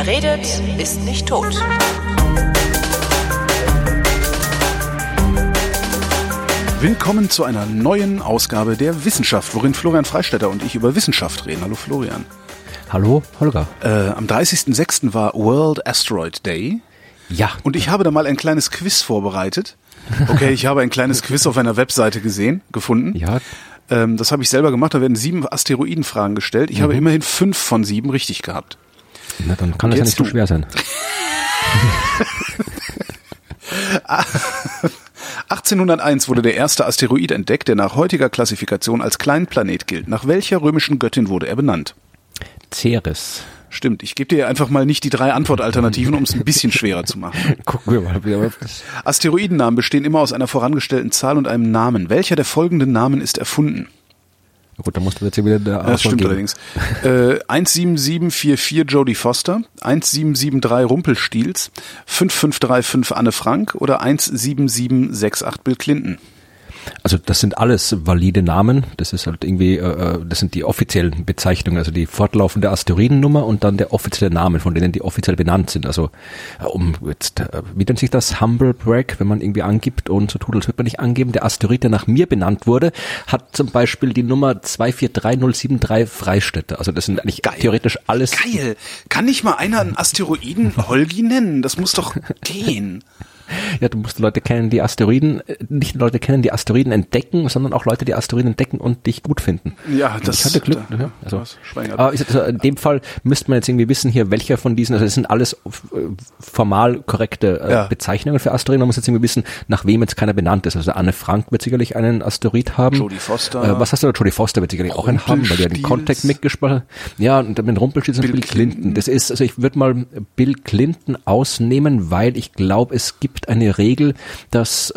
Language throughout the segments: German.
Wer redet, ist nicht tot. Willkommen zu einer neuen Ausgabe der Wissenschaft, worin Florian Freistetter und ich über Wissenschaft reden. Hallo Florian. Hallo Holger. Am 30.06. war World Asteroid Day. Ja. Und ich habe da mal ein kleines Quiz vorbereitet. Okay, ich habe ein kleines Quiz auf einer Webseite gefunden. Ja. Das habe ich selber gemacht, da werden 7 Asteroidenfragen gestellt. Ich habe immerhin 5 von 7 richtig gehabt. Na, dann kann das ja nicht so schwer sein. 1801 wurde der erste Asteroid entdeckt, der nach heutiger Klassifikation als Kleinplanet gilt. Nach welcher römischen Göttin wurde er benannt? Ceres. Stimmt, ich gebe dir einfach mal nicht die 3 Antwortalternativen, um es ein bisschen schwerer zu machen. Gucken wir mal. Asteroidennamen bestehen immer aus einer vorangestellten Zahl und einem Namen. Welcher der folgenden Namen ist erfunden? Gut, dann musst du jetzt hier wieder der Das stimmt allerdings. 17744 Jodie Foster, 1773 Rumpelstilz, 55355 Anne Frank oder 17768 Bill Clinton? Also das sind alles valide Namen. Das ist halt irgendwie, das sind die offiziellen Bezeichnungen, also die fortlaufende Asteroidennummer und dann der offizielle Name, von denen die offiziell benannt sind. Also wie nennt sich das? Humble Brag, wenn man irgendwie angibt und so tut, als würde man nicht angeben. Der Asteroid, der nach mir benannt wurde, hat zum Beispiel die Nummer 243073 Freistädter. Also das sind eigentlich theoretisch alles. Geil! Kann nicht mal einer einen Asteroiden Holgi nennen? Das muss doch gehen. Ja, du musst Leute kennen, die Asteroiden, nicht Leute kennen, die Asteroiden entdecken, sondern auch Leute, die Asteroiden entdecken und dich gut finden. Ja, das ich hatte Glück. Ja, aber in dem Fall müsste man jetzt irgendwie wissen hier, welcher von diesen, also es sind alles formal korrekte Bezeichnungen für Asteroiden. Man muss jetzt irgendwie wissen, nach wem jetzt keiner benannt ist. Also Anne Frank wird sicherlich einen Asteroid haben. Jodie Foster. Was hast du da? Jodie Foster wird sicherlich auch einen haben, weil der den Contact mitgesprochen hat. Ja, und mit Rumpelstilz und Bill Clinton. Das ist, also ich würde mal Bill Clinton ausnehmen, weil ich glaube, es gibt eine Regel, dass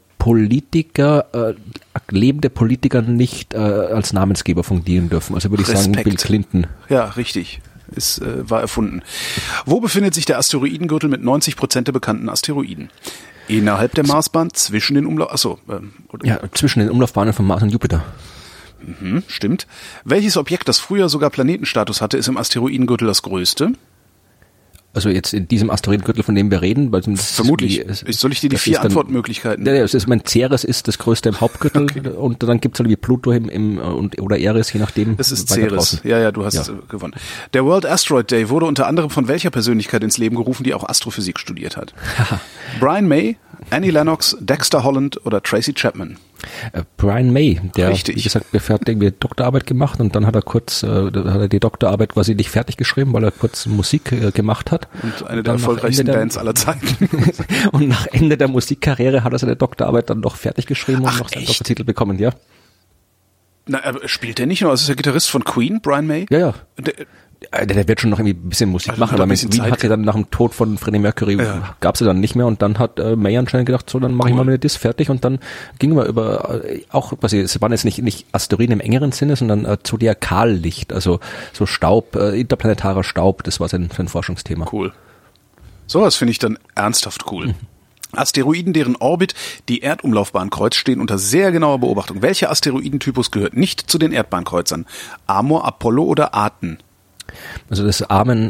lebende Politiker nicht als Namensgeber fungieren dürfen. Also würde ich sagen Bill Clinton. Ja, richtig. War erfunden. Wo befindet sich der Asteroidengürtel mit 90% der bekannten Asteroiden? Innerhalb der Marsbahn, zwischen den zwischen den Umlaufbahnen von Mars und Jupiter. Stimmt. Welches Objekt, das früher sogar Planetenstatus hatte, ist im Asteroidengürtel das größte? Also jetzt in diesem Asteroidengürtel, von dem wir reden, weil vermutlich. Soll ich dir die 4 Antwortmöglichkeiten? Ja, Ceres ist das größte im Hauptgürtel und dann gibt's halt wie Pluto oder Eris, je nachdem. Das ist Ceres. Ja, du hast gewonnen. Der World Asteroid Day wurde unter anderem von welcher Persönlichkeit ins Leben gerufen, die auch Astrophysik studiert hat? Brian May, Annie Lennox, Dexter Holland oder Tracy Chapman? Brian May, der, Richtig. Wie gesagt, hat irgendwie Doktorarbeit gemacht und dann hat er die Doktorarbeit quasi nicht fertig geschrieben, weil er kurz Musik gemacht hat. Und eine der erfolgreichsten Bands aller Zeiten. Und nach Ende der Musikkarriere hat er seine Doktorarbeit dann doch fertig geschrieben und noch seinen Doktortitel bekommen, ja. Na, aber spielt der nicht nur? Das ist der Gitarrist von Queen, Brian May? Ja. Der wird schon noch irgendwie ein bisschen Musik machen, aber mit Wien hat er dann nach dem Tod von Freddie Mercury gab's ja dann nicht mehr und dann hat May anscheinend gedacht, so dann mache ich mal eine Diss fertig und dann gingen wir über auch quasi, es waren jetzt nicht Asteroiden im engeren Sinne, sondern Zodiakallicht, also so Staub, interplanetarer Staub, das war sein Forschungsthema. Cool. Sowas finde ich dann ernsthaft cool. Asteroiden, deren Orbit die Erdumlaufbahn kreuzt, stehen unter sehr genauer Beobachtung. Welcher Asteroidentypus gehört nicht zu den Erdbahnkreuzern? Amor, Apollo oder Aten? Also das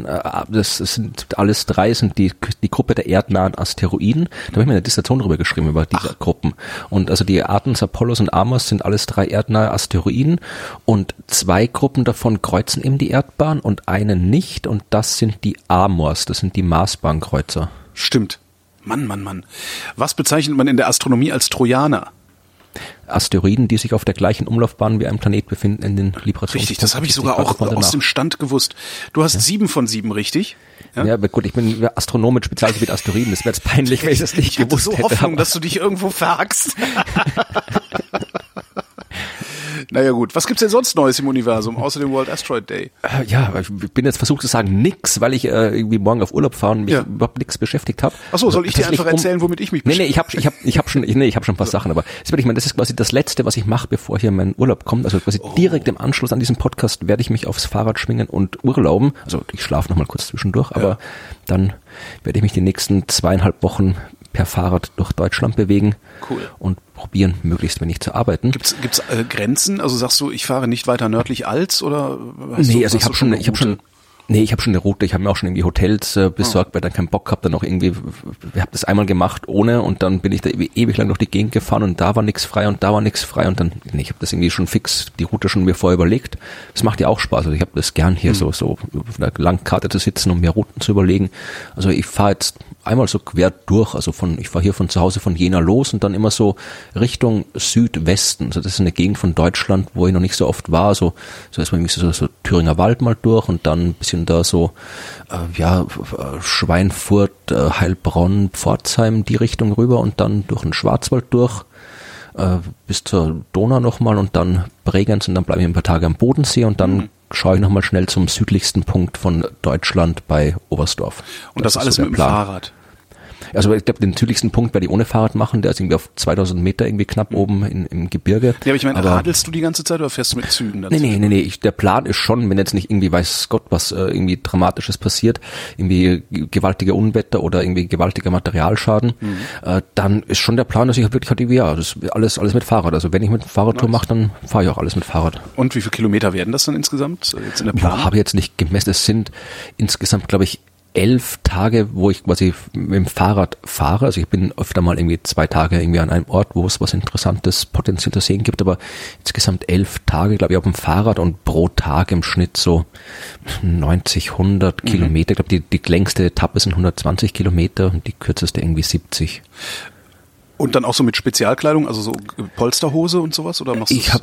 sind alles 3, sind die Gruppe der erdnahen Asteroiden. Da habe ich mir eine Dissertation drüber geschrieben, über diese Gruppen. Und also die Atens, Apollos und Amors sind alles 3 erdnahe Asteroiden und 2 Gruppen davon kreuzen eben die Erdbahn und eine nicht und das sind die Amors, das sind die Marsbahnkreuzer. Stimmt. Mann. Was bezeichnet man in der Astronomie als Trojaner? Asteroiden, die sich auf der gleichen Umlaufbahn wie ein Planet befinden in den Librationen. Richtig, das habe ich sogar auch aus dem Stand gewusst. Du hast 7 von 7 richtig. Ja, aber gut, ich bin Astronom mit Spezialgebiet Asteroiden. Das wäre jetzt peinlich, wenn ich das nicht gewusst hätte. Ich hatte so Hoffnung, dass du dich irgendwo verhackst. Naja gut, was gibt's denn sonst Neues im Universum, außer dem World Asteroid Day? Ja, ich bin jetzt versucht zu sagen nix, weil ich irgendwie morgen auf Urlaub fahre und mich überhaupt nichts beschäftigt habe. Ach so, soll ich dir einfach erzählen, womit ich mich beschäftige? Nee, ich habe schon ein paar Sachen, aber das ist quasi das Letzte, was ich mache, bevor hier mein Urlaub kommt. Also quasi direkt im Anschluss an diesen Podcast werde ich mich aufs Fahrrad schwingen und urlauben. Also ich schlafe noch mal kurz zwischendurch, aber dann werde ich mich die nächsten 2,5 Wochen per Fahrrad durch Deutschland bewegen. Cool. Und probieren, möglichst wenig zu arbeiten. Gibt's Grenzen? Also sagst du, ich fahre nicht weiter nördlich als oder? Nee, also ich habe schon Nee, ich habe schon eine Route, ich habe mir auch schon irgendwie Hotels besorgt, weil dann keinen Bock gehabt, dann auch irgendwie, ich habe das einmal gemacht ohne und dann bin ich da ewig lang durch die Gegend gefahren und da war nichts frei und da war nichts frei und dann, nee, ich habe das irgendwie schon fix, die Route schon mir vorher überlegt. Das macht ja auch Spaß, also ich habe das gern hier so auf einer Langkarte zu sitzen und mir Routen zu überlegen. Also ich fahre jetzt einmal so quer durch, also ich fahre hier von zu Hause von Jena los und dann immer so Richtung Südwesten, also das ist eine Gegend von Deutschland, wo ich noch nicht so oft war, so erstmal irgendwie so Thüringer Wald mal durch und dann ein bisschen da so, Schweinfurt, Heilbronn, Pforzheim, die Richtung rüber und dann durch den Schwarzwald durch, bis zur Donau nochmal und dann Bregenz und dann bleibe ich ein paar Tage am Bodensee und dann schaue ich nochmal schnell zum südlichsten Punkt von Deutschland bei Oberstdorf. Und das alles so mit dem Fahrrad? Also ich glaube, den südlichsten Punkt werde ich ohne Fahrrad machen, der ist irgendwie auf 2000 Meter irgendwie knapp oben im Gebirge. Ja, aber ich meine, radelst du die ganze Zeit oder fährst du mit Zügen dazu? Nee, der Plan ist schon, wenn jetzt nicht irgendwie weiß Gott was irgendwie Dramatisches passiert, irgendwie gewaltige Unwetter oder irgendwie gewaltiger Materialschaden, dann ist schon der Plan, dass ich wirklich halt irgendwie, das alles mit Fahrrad. Also wenn ich mit Fahrradtour mache, dann fahre ich auch alles mit Fahrrad. Und wie viele Kilometer werden das dann insgesamt jetzt in der Planung? Habe ich jetzt nicht gemessen. Es sind insgesamt, glaube ich, 11 Tage, wo ich quasi mit dem Fahrrad fahre. Also ich bin öfter mal irgendwie 2 Tage irgendwie an einem Ort, wo es was Interessantes potenziell zu sehen gibt, aber insgesamt 11 Tage, glaube ich, auf dem Fahrrad und pro Tag im Schnitt so 90, 100 Kilometer. Ich glaube, die längste Etappe sind 120 Kilometer und die kürzeste irgendwie 70. Und dann auch so mit Spezialkleidung, also so Polsterhose und sowas, oder machst du das?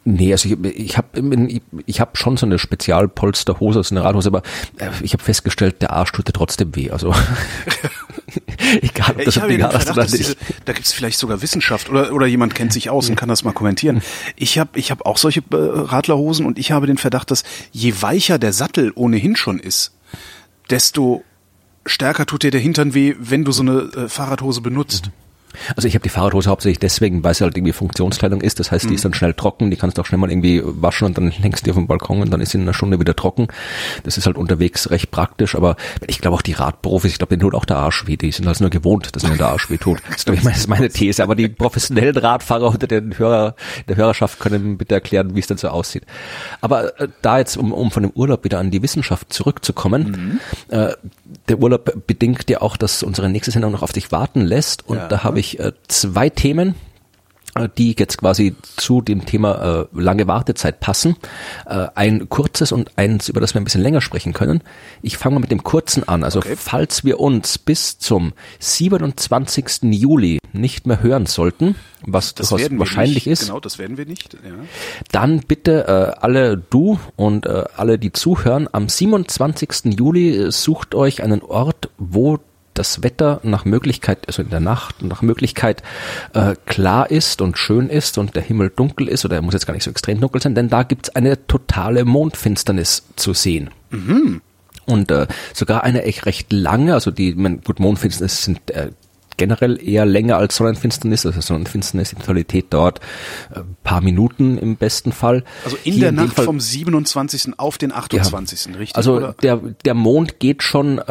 Ich habe schon so eine Spezialpolsterhose, also eine Radhose, aber ich habe festgestellt, der Arsch tut dir trotzdem weh. Also egal, ob das auf die hast oder nicht. Da gibt's vielleicht sogar Wissenschaft oder jemand kennt sich aus und kann das mal kommentieren. Ich hab auch solche Radlerhosen und ich habe den Verdacht, dass je weicher der Sattel ohnehin schon ist, desto stärker tut dir der Hintern weh, wenn du so eine Fahrradhose benutzt. Also ich habe die Fahrradhose hauptsächlich deswegen, weil sie halt irgendwie Funktionskleidung ist. Das heißt, die ist dann schnell trocken, die kannst du auch schnell mal irgendwie waschen und dann hängst du die auf dem Balkon und dann ist sie in einer Stunde wieder trocken. Das ist halt unterwegs recht praktisch, aber ich glaube auch die Radprofis, ich glaube, denen tut auch der Arsch weh. Die sind halt nur gewohnt, dass ihnen der Arsch weh tut. Das ist meine These. Aber die professionellen Radfahrer unter der Hörerschaft können bitte erklären, wie es denn so aussieht. Aber da jetzt, um von dem Urlaub wieder an die Wissenschaft zurückzukommen, der Urlaub bedingt ja auch, dass unsere nächste Sendung noch auf dich warten lässt und da habe ich 2 Themen, die jetzt quasi zu dem Thema lange Wartezeit passen. Ein kurzes und eins, über das wir ein bisschen länger sprechen können. Ich fange mal mit dem kurzen an. Also falls wir uns bis zum 27. Juli nicht mehr hören sollten, was durchaus wahrscheinlich ist. Genau, das werden wir nicht. Ja. Dann bitte alle du und alle, die zuhören, am 27. Juli sucht euch einen Ort, wo das Wetter nach Möglichkeit, also in der Nacht nach Möglichkeit klar ist und schön ist und der Himmel dunkel ist, oder er muss jetzt gar nicht so extrem dunkel sein, denn da gibt's eine totale Mondfinsternis zu sehen. Und sogar eine echt recht lange, also Mondfinsternis sind generell eher länger als Sonnenfinsternis, also Sonnenfinsternis, die Totalität dauert ein paar Minuten im besten Fall. Also in der Nacht vom 27. auf den 28. Richtig? Also oder? Der Mond geht schon,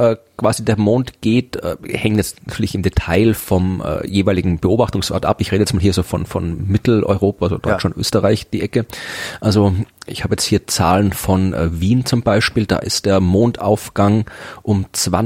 hängt jetzt natürlich im Detail vom jeweiligen Beobachtungsort ab. Ich rede jetzt mal hier so von Mitteleuropa, also Deutschland, Österreich, die Ecke. Also ich habe jetzt hier Zahlen von Wien zum Beispiel, da ist der Mondaufgang um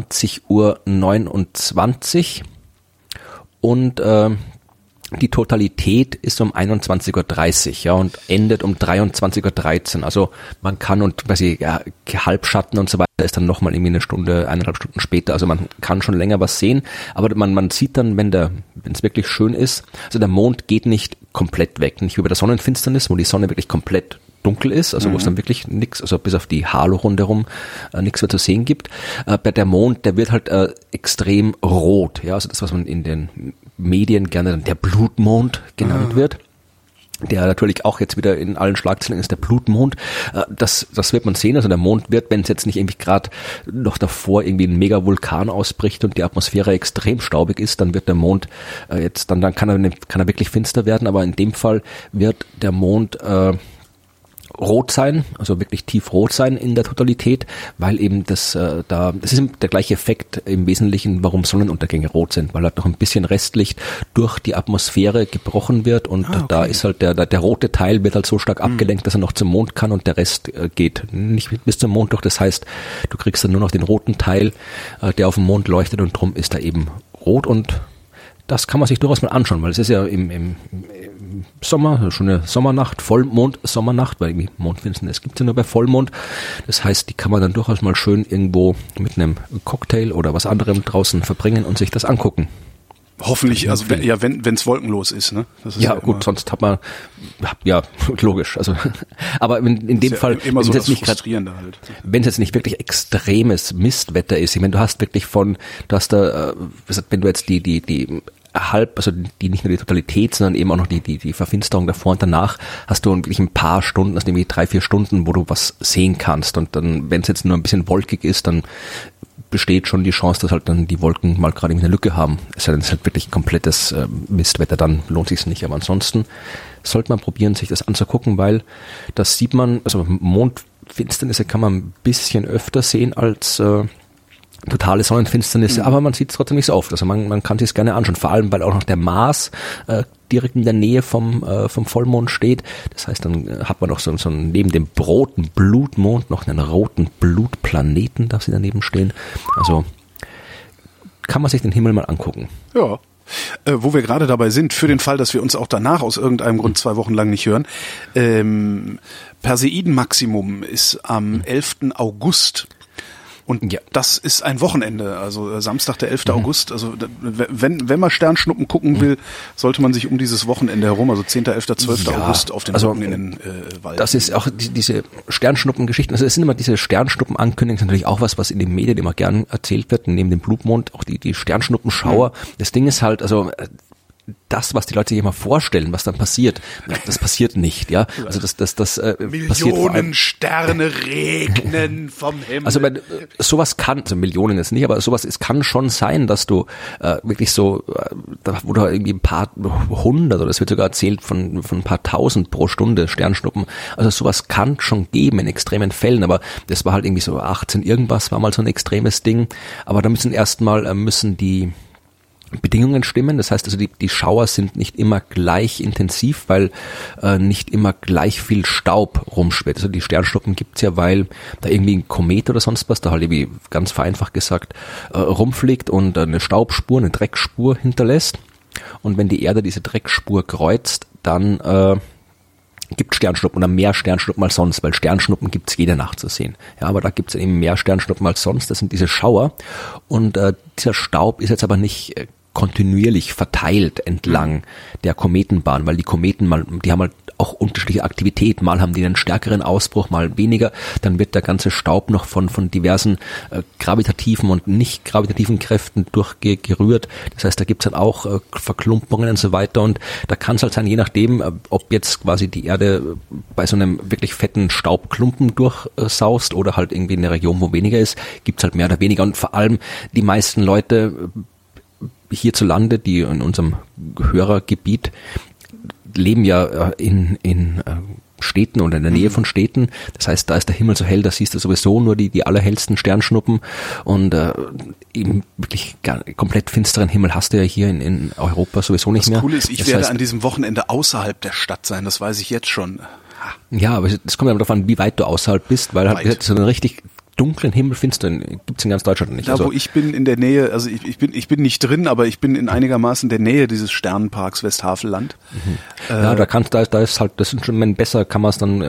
20:29 Uhr. Und die Totalität ist um 21:30 Uhr, und endet um 23:13 Uhr. Also man kann, und Halbschatten und so weiter ist dann nochmal irgendwie 1,5 Stunden später. Also man kann schon länger was sehen, aber man sieht dann, wenn es wirklich schön ist, also der Mond geht nicht komplett weg, nicht wie bei der Sonnenfinsternis, wo die Sonne wirklich komplett dunkel ist, also wo es dann wirklich nichts, also bis auf die Halo rundherum nichts mehr zu sehen gibt. Der Mond, der wird halt extrem rot, ja, also das, was man in den Medien gerne dann der Blutmond genannt wird, der natürlich auch jetzt wieder in allen Schlagzeilen ist, der Blutmond. Das wird man sehen, also der Mond wird, wenn es jetzt nicht irgendwie gerade noch davor irgendwie ein Mega-Vulkan ausbricht und die Atmosphäre extrem staubig ist, dann wird der Mond dann kann er wirklich finster werden, aber in dem Fall wird der Mond rot sein, also wirklich tiefrot sein in der Totalität, weil eben das ist der gleiche Effekt im Wesentlichen, warum Sonnenuntergänge rot sind, weil halt noch ein bisschen Restlicht durch die Atmosphäre gebrochen wird und da ist halt der rote Teil wird halt so stark abgelenkt, dass er noch zum Mond kann und der Rest geht nicht bis zum Mond durch. Das heißt, du kriegst dann nur noch den roten Teil, der auf dem Mond leuchtet und drum ist er eben rot und das kann man sich durchaus mal anschauen, weil es ist ja im Sommer, schon eine Sommernacht, Vollmond-Sommernacht, weil irgendwie Mondfinsternis gibt es ja nur bei Vollmond. Das heißt, die kann man dann durchaus mal schön irgendwo mit einem Cocktail oder was anderem draußen verbringen und sich das angucken. Hoffentlich, also wenn es wolkenlos ist, ne? Das ist ja gut, sonst hat man, ja, logisch, also, aber in dem Fall, immer so das Frustrierende halt. Wenn es jetzt nicht wirklich extremes Mistwetter ist, ich meine, du hast da, wenn du jetzt also die nicht nur die Totalität, sondern eben auch noch die Verfinsterung davor und danach, hast du wirklich ein paar Stunden, also nämlich 3-4 Stunden, wo du was sehen kannst und dann, wenn es jetzt nur ein bisschen wolkig ist, dann besteht schon die Chance, dass halt dann die Wolken mal gerade eine Lücke haben. Es ist halt wirklich komplettes Mistwetter, dann lohnt sich's nicht. Aber ansonsten sollte man probieren, sich das anzugucken, weil das sieht man, also Mondfinsternisse kann man ein bisschen öfter sehen als totale Sonnenfinsternisse, aber man sieht es trotzdem nicht so oft. Also man kann sich es gerne anschauen, vor allem weil auch noch der Mars direkt in der Nähe vom Vollmond steht. Das heißt, dann hat man noch so neben dem roten Blutmond noch einen roten Blutplaneten, da sie daneben stehen. Also kann man sich den Himmel mal angucken. Ja. Wo wir gerade dabei sind, für den Fall, dass wir uns auch danach aus irgendeinem Grund 2 Wochen lang nicht hören, Perseidenmaximum ist am 11. August. Und das ist ein Wochenende, also Samstag, der 11. August. Also wenn man Sternschnuppen gucken will, sollte man sich um dieses Wochenende herum, also 10., 11., 12. August auf den Rücken in den Wald. Das ist auch diese Sternschnuppengeschichten, also es sind immer diese Sternschnuppenankündigungen, natürlich auch was in den Medien immer gern erzählt wird, neben dem Blutmond, auch die Sternschnuppenschauer. Das Ding ist halt, also das, was die Leute sich immer vorstellen, was dann passiert, das passiert nicht, ja. Also das Millionen passiert vor allem, Sterne regnen vom Himmel. Also sowas kann, also Millionen jetzt nicht, aber es kann schon sein, dass du wirklich so, wo du irgendwie ein paar hundert oder es wird sogar erzählt von ein paar tausend pro Stunde Sternschnuppen. Also sowas kann schon geben in extremen Fällen, aber das war halt irgendwie so 18 irgendwas war mal so ein extremes Ding. Aber da müssen die Bedingungen stimmen, das heißt also die Schauer sind nicht immer gleich intensiv, weil nicht immer gleich viel Staub rumschwirrt. Also die Sternschnuppen gibt's ja, weil da irgendwie ein Komet oder sonst was, da halt irgendwie ganz vereinfacht gesagt rumfliegt und eine Staubspur, eine Dreckspur hinterlässt. Und wenn die Erde diese Dreckspur kreuzt, dann gibt Sternschnuppen oder mehr Sternschnuppen als sonst, weil Sternschnuppen gibt's jede Nacht zu sehen. Ja, aber da gibt's eben mehr Sternschnuppen als sonst, das sind diese Schauer und dieser Staub ist jetzt aber nicht kontinuierlich verteilt entlang der Kometenbahn, weil die Kometen die haben halt auch unterschiedliche Aktivität. Mal haben die einen stärkeren Ausbruch, mal weniger. Dann wird der ganze Staub noch von diversen gravitativen und nicht gravitativen Kräften durchgerührt. Das heißt, da gibt's dann auch Verklumpungen und so weiter. Und da kann es halt sein, je nachdem, ob jetzt quasi die Erde bei so einem wirklich fetten Staubklumpen durchsaust oder halt irgendwie in einer Region, wo weniger ist, gibt's halt mehr oder weniger. Und vor allem die meisten Leute hierzulande, die in unserem Hörergebiet leben ja in Städten oder in der Nähe von Städten. Das heißt, da ist der Himmel so hell, da siehst du sowieso nur die allerhellsten Sternschnuppen und eben wirklich komplett finsteren Himmel hast du ja hier in Europa sowieso nicht mehr. Das Coole ist, ich werde an diesem Wochenende außerhalb der Stadt sein, das weiß ich jetzt schon. Ja, aber es kommt ja darauf an, wie weit du außerhalb bist, weil halt so einen richtig dunklen Himmel finstern gibt's in ganz Deutschland nicht. Da, wo ich bin in der Nähe, also ich bin nicht drin, aber ich bin in einigermaßen der Nähe dieses Sternenparks Westhaveland. Ja, da ist halt, das ist schon besser, kann man es dann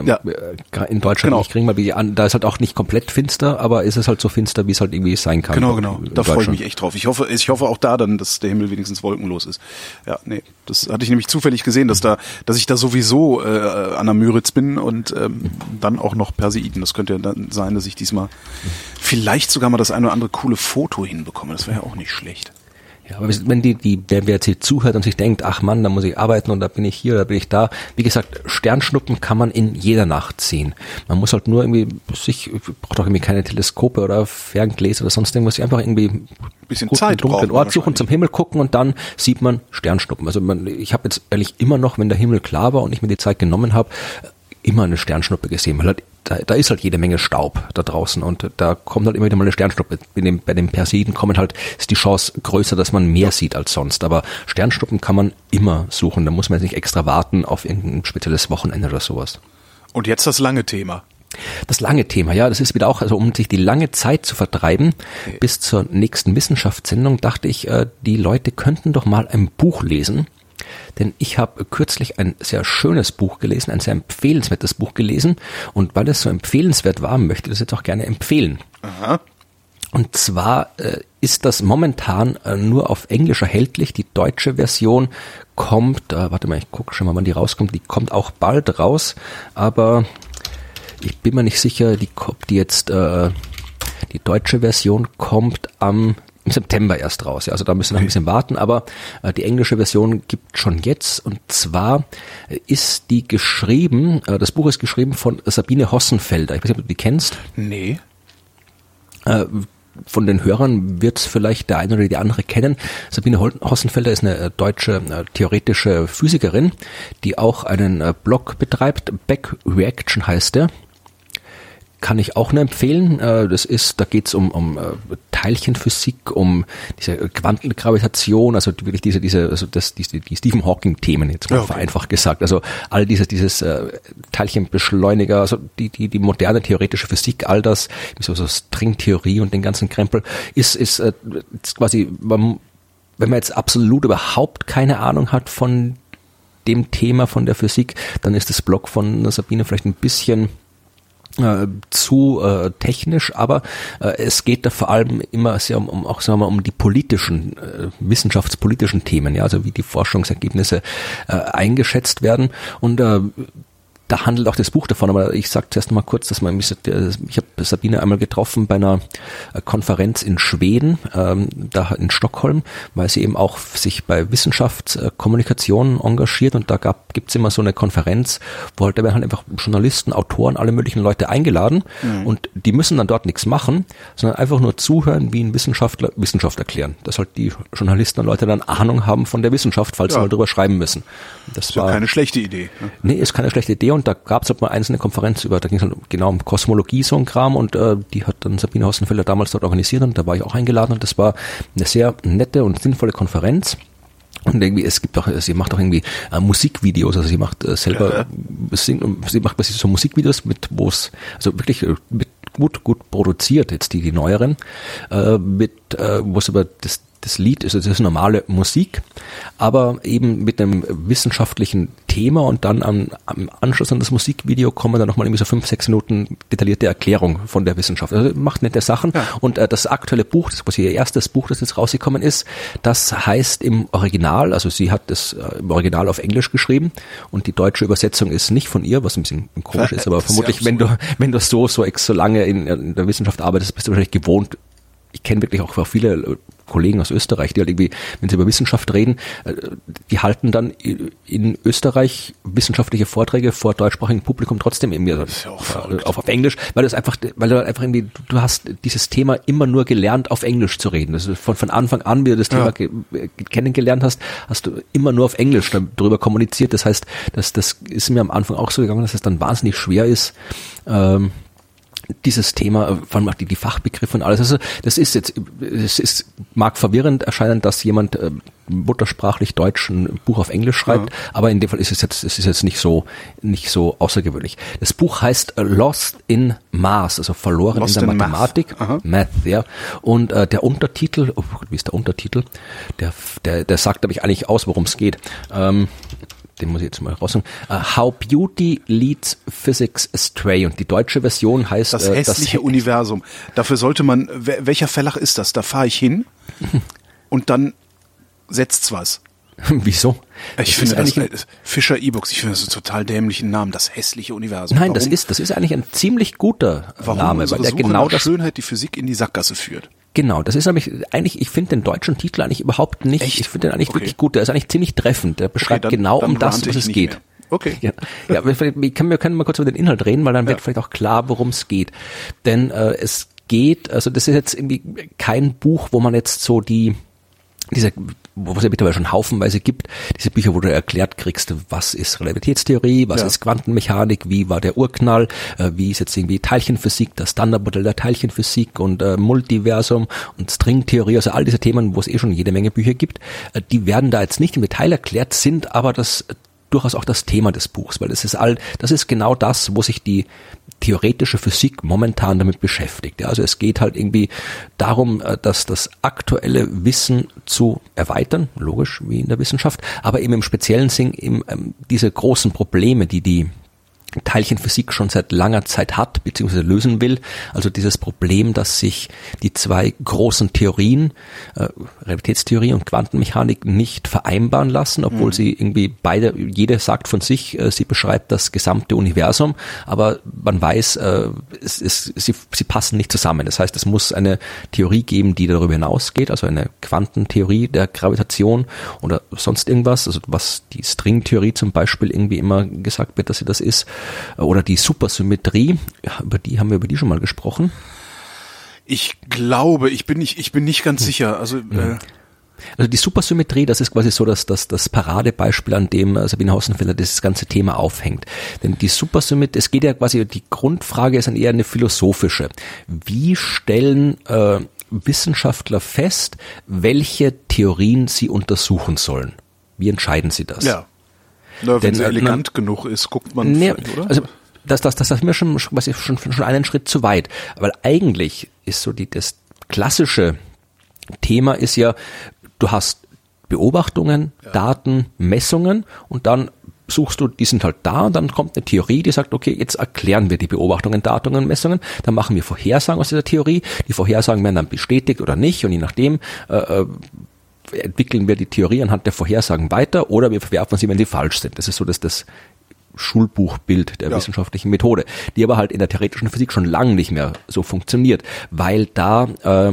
in Deutschland nicht kriegen, weil da ist halt auch nicht komplett finster, aber ist es halt so finster, wie es halt irgendwie sein kann. Genau. Da freue ich mich echt drauf. Ich hoffe auch da dann, dass der Himmel wenigstens wolkenlos ist. Ja, nee, das hatte ich nämlich zufällig gesehen, dass ich da sowieso an der Müritz bin und dann auch noch Perseiden. Das könnte ja dann sein, dass ich diesmal vielleicht sogar mal das eine oder andere coole Foto hinbekomme. Das wäre ja auch nicht schlecht. Ja, aber wenn wer jetzt hier zuhört und sich denkt, ach Mann, da muss ich arbeiten und da bin ich hier, da bin ich da. Wie gesagt, Sternschnuppen kann man in jeder Nacht sehen. Man muss halt nur irgendwie braucht auch irgendwie keine Teleskope oder Ferngläser oder sonst irgendwas, einfach irgendwie ein bisschen Zeit dunklen Ort suchen, zum Himmel gucken und dann sieht man Sternschnuppen. Also ich habe jetzt ehrlich immer noch, wenn der Himmel klar war und ich mir die Zeit genommen habe, immer eine Sternschnuppe gesehen, weil halt, da ist halt jede Menge Staub da draußen und da kommt halt immer wieder mal eine Sternschnuppe. Bei den Perseiden ist die Chance größer, dass man mehr sieht als sonst. Aber Sternschnuppen kann man immer suchen. Da muss man jetzt nicht extra warten auf irgendein spezielles Wochenende oder sowas. Und jetzt das lange Thema. Das lange Thema, ja, das ist wieder auch, also um sich die lange Zeit zu vertreiben, bis zur nächsten Wissenschaftssendung, dachte ich, die Leute könnten doch mal ein Buch lesen. Denn ich habe kürzlich ein sehr schönes Buch gelesen, ein sehr empfehlenswertes Buch gelesen. Und weil es so empfehlenswert war, möchte ich das jetzt auch gerne empfehlen. Aha. Und zwar ist das momentan nur auf Englisch erhältlich. Die deutsche Version kommt, warte mal, ich gucke schon mal, wann die rauskommt. Die kommt auch bald raus, aber ich bin mir nicht sicher, ob die jetzt, die deutsche Version kommt im September erst raus. Ja, also da müssen wir noch ein bisschen warten, aber die englische Version gibt schon jetzt. Und zwar ist die geschrieben, das Buch ist geschrieben von Sabine Hossenfelder. Ich weiß nicht, ob du die kennst. Nee. Von den Hörern wird es vielleicht der eine oder die andere kennen. Sabine Hossenfelder ist eine deutsche theoretische Physikerin, die auch einen Blog betreibt. Back Reaction heißt der. Kann ich auch nur empfehlen. Da geht's um Teilchenphysik, um diese Quantengravitation, also wirklich die Stephen Hawking-Themen jetzt mal vereinfacht gesagt. Also all dieses Teilchenbeschleuniger, also die moderne theoretische Physik, all das, so Stringtheorie und den ganzen Krempel, ist quasi, wenn man jetzt absolut überhaupt keine Ahnung hat von dem Thema, von der Physik, dann ist das Blog von Sabine vielleicht ein bisschen zu technisch, aber es geht da vor allem immer sehr um die politischen, wissenschaftspolitischen Themen, ja, also wie die Forschungsergebnisse eingeschätzt werden und da handelt auch das Buch davon, aber ich sage zuerst noch mal kurz, ich habe Sabine einmal getroffen bei einer Konferenz in Schweden, da in Stockholm, weil sie eben auch sich bei Wissenschaftskommunikation engagiert und da gibt's immer so eine Konferenz, wo da werden halt einfach Journalisten, Autoren, alle möglichen Leute eingeladen und die müssen dann dort nichts machen, sondern einfach nur zuhören, wie ein Wissenschaftler Wissenschaft erklären, dass halt die Journalisten und Leute dann Ahnung haben von der Wissenschaft, falls sie mal drüber schreiben müssen. Das war keine schlechte Idee. Ne? Nee, ist keine schlechte Idee. Und da gab es halt mal einzelne Konferenz da ging es halt genau um Kosmologie, so ein Kram, und die hat dann Sabine Hossenfelder damals dort organisiert und da war ich auch eingeladen und das war eine sehr nette und sinnvolle Konferenz. Und irgendwie, sie macht auch irgendwie Musikvideos, also sie macht selber, sie macht so Musikvideos wo es wirklich gut produziert, jetzt die neueren, wo es über das Lied ist, das ist normale Musik, aber eben mit einem wissenschaftlichen Thema und dann am Anschluss an das Musikvideo kommen dann nochmal irgendwie so 5-6 Minuten detaillierte Erklärung von der Wissenschaft. Also macht nette Sachen. Ja. Und das aktuelle Buch, das quasi ihr erstes Buch, das jetzt rausgekommen ist, das heißt im Original, also sie hat das im Original auf Englisch geschrieben und die deutsche Übersetzung ist nicht von ihr, was ein bisschen komisch ist, aber vermutlich, wenn du so lange in der Wissenschaft arbeitest, bist du wahrscheinlich gewohnt. Ich kenne wirklich auch viele Kollegen aus Österreich, die halt irgendwie, wenn sie über Wissenschaft reden, die halten dann in Österreich wissenschaftliche Vorträge vor deutschsprachigem Publikum trotzdem irgendwie auf Englisch, weil du einfach irgendwie, du hast dieses Thema immer nur gelernt, auf Englisch zu reden. Also von Anfang an, wie du das Thema kennengelernt hast du immer nur auf Englisch darüber kommuniziert. Das heißt, das ist mir am Anfang auch so gegangen, dass es dann wahnsinnig schwer ist, dieses Thema, vor allem auch die Fachbegriffe und alles. Also mag verwirrend erscheinen, dass jemand muttersprachlich Deutsch ein Buch auf Englisch schreibt, aber in dem Fall ist es jetzt nicht so außergewöhnlich. Das Buch heißt Lost in Math, also verloren in der Mathematik. Math, ja. Und der Untertitel, wie ist der Untertitel? Der sagt, glaube ich, eigentlich aus, worum es geht. Den muss ich jetzt mal rausholen. How Beauty Leads Physics Astray. Und die deutsche Version heißt das hässliche Universum. Dafür sollte man, welcher Verlag ist das? Da fahre ich hin und dann setzt's was. Wieso? Ich finde das Fischer E-Books, ich finde das einen total dämlichen Namen, das hässliche Universum. Nein, das ist eigentlich ein ziemlich guter Name, weil der genau das Schönheit die Physik in die Sackgasse führt. Genau, das ist nämlich eigentlich, ich finde den deutschen Titel eigentlich überhaupt nicht, ich finde den eigentlich wirklich gut, der ist eigentlich ziemlich treffend, der beschreibt genau um das, was es geht. Mehr. Okay. Ja, wir können mal kurz über den Inhalt reden, weil dann wird vielleicht auch klar, worum es geht. Denn es geht, also das ist jetzt irgendwie kein Buch, wo man jetzt so diese wo es ja mittlerweile schon haufenweise gibt, diese Bücher, wo du erklärt kriegst, was ist Relativitätstheorie, was ist Quantenmechanik, wie war der Urknall, wie ist jetzt irgendwie Teilchenphysik, das Standardmodell der Teilchenphysik und Multiversum und Stringtheorie, also all diese Themen, wo es schon jede Menge Bücher gibt, die werden da jetzt nicht im Detail erklärt, sind aber das durchaus auch das Thema des Buchs, weil das ist genau das, wo sich die theoretische Physik momentan damit beschäftigt. Ja, also es geht halt irgendwie darum, dass das aktuelle Wissen zu erweitern, logisch wie in der Wissenschaft, aber eben im speziellen Sinn eben diese großen Probleme, die Teilchenphysik schon seit langer Zeit hat, beziehungsweise lösen will. Also dieses Problem, dass sich die zwei großen Theorien, Relativitätstheorie und Quantenmechanik, nicht vereinbaren lassen, obwohl sie irgendwie beide, jede sagt von sich, sie beschreibt das gesamte Universum, aber man weiß, sie passen nicht zusammen. Das heißt, es muss eine Theorie geben, die darüber hinausgeht, also eine Quantentheorie der Gravitation oder sonst irgendwas, also was die Stringtheorie zum Beispiel irgendwie immer gesagt wird, dass sie das ist. Oder die Supersymmetrie, über die schon mal gesprochen. Ich glaube, ich bin nicht ganz sicher. Also die Supersymmetrie, das ist quasi so das Paradebeispiel, an dem Sabine Hossenfelder das ganze Thema aufhängt. Denn die Supersymmetrie, es geht ja quasi, die Grundfrage ist dann eher eine philosophische. Wie stellen Wissenschaftler fest, welche Theorien sie untersuchen sollen? Wie entscheiden sie das? Ja. Na, wenn sie elegant genug ist, guckt man vielleicht, oder? Also das ist mir schon einen Schritt zu weit. Weil eigentlich ist so das klassische Thema ist ja, du hast Beobachtungen, Daten, Messungen und dann suchst du, die sind halt da und dann kommt eine Theorie, die sagt, okay, jetzt erklären wir die Beobachtungen, Daten und Messungen, dann machen wir Vorhersagen aus dieser Theorie, die Vorhersagen werden dann bestätigt oder nicht und je nachdem entwickeln wir die Theorie anhand der Vorhersagen weiter oder wir verwerfen sie, wenn sie falsch sind. Das ist so das Schulbuchbild der wissenschaftlichen Methode, die aber halt in der theoretischen Physik schon lange nicht mehr so funktioniert, weil da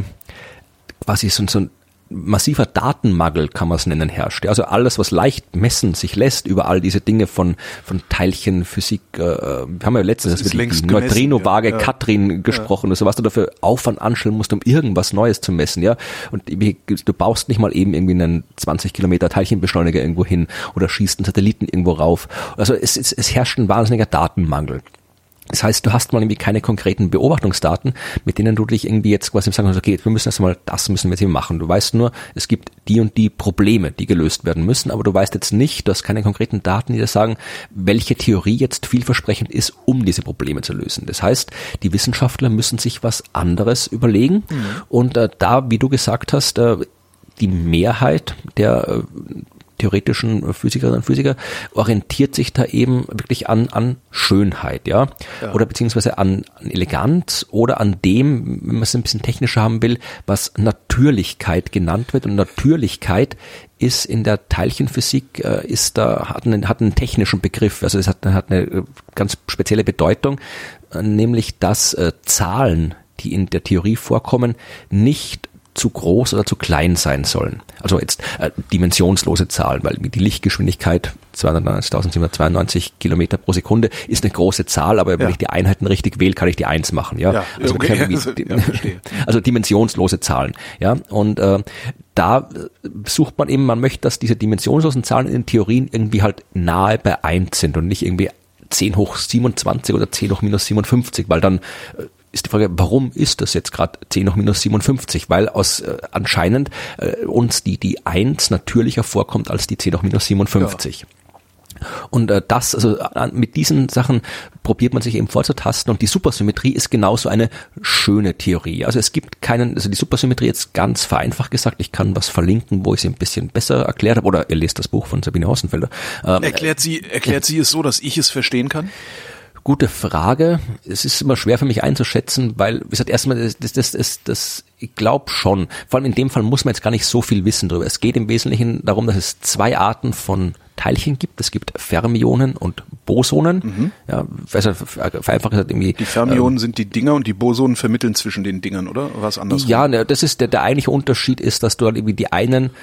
quasi so ein massiver Datenmangel, kann man es nennen, herrscht. Also alles, was leicht messen sich lässt über all diese Dinge von Teilchenphysik, wir haben ja letztens über die Neutrino-Waage Katrin gesprochen, also was du dafür Aufwand anstellen musst, um irgendwas Neues zu messen, ja. Und du baust nicht mal eben irgendwie einen 20 Kilometer Teilchenbeschleuniger irgendwo hin oder schießt einen Satelliten irgendwo rauf. Also es herrscht ein wahnsinniger Datenmangel. Das heißt, du hast mal irgendwie keine konkreten Beobachtungsdaten, mit denen du dich irgendwie jetzt quasi sagen kannst, okay, das müssen wir jetzt eben machen. Du weißt nur, es gibt die und die Probleme, die gelöst werden müssen, aber du weißt jetzt nicht, du hast keine konkreten Daten, die dir sagen, welche Theorie jetzt vielversprechend ist, um diese Probleme zu lösen. Das heißt, die Wissenschaftler müssen sich was anderes überlegen und da, wie du gesagt hast, die Mehrheit der theoretischen Physikerinnen und Physiker orientiert sich da eben wirklich an Schönheit, ja, oder beziehungsweise an Eleganz oder an dem, wenn man es ein bisschen technischer haben will, was Natürlichkeit genannt wird. Und Natürlichkeit ist in der Teilchenphysik, hat einen technischen Begriff, also es hat eine ganz spezielle Bedeutung, nämlich dass Zahlen, die in der Theorie vorkommen, nicht zu groß oder zu klein sein sollen. Also jetzt dimensionslose Zahlen, weil die Lichtgeschwindigkeit 290.792 Kilometer pro Sekunde ist eine große Zahl, aber wenn ich die Einheiten richtig wähle, kann ich die 1 machen. Ja, also, also dimensionslose Zahlen. Ja, und da sucht man eben, man möchte, dass diese dimensionslosen Zahlen in den Theorien irgendwie halt nahe bei 1 sind und nicht irgendwie 10 hoch 27 oder 10 hoch minus 57, weil dann ist die Frage, warum ist das jetzt gerade 10 hoch minus 57? Weil anscheinend uns die 1 natürlicher vorkommt als die 10 hoch minus 57. Ja. Und mit diesen Sachen probiert man sich eben vorzutasten und die Supersymmetrie ist genauso eine schöne Theorie. Also es gibt die Supersymmetrie jetzt ganz vereinfacht gesagt, ich kann was verlinken, wo ich sie ein bisschen besser erklärt habe, oder ihr lest das Buch von Sabine Hossenfelder. Erklärt sie es so, dass ich es verstehen kann? Gute Frage. Es ist immer schwer für mich einzuschätzen, weil, wie gesagt, erstmal, ich glaube schon. Vor allem in dem Fall muss man jetzt gar nicht so viel wissen drüber. Es geht im Wesentlichen darum, dass es 2 Arten von Teilchen gibt. Es gibt Fermionen und Bosonen. Ja, vereinfacht gesagt irgendwie. Die Fermionen sind die Dinger und die Bosonen vermitteln zwischen den Dingern, oder? Was andersrum? Ja, das ist der eigentliche Unterschied ist, dass du halt irgendwie die einen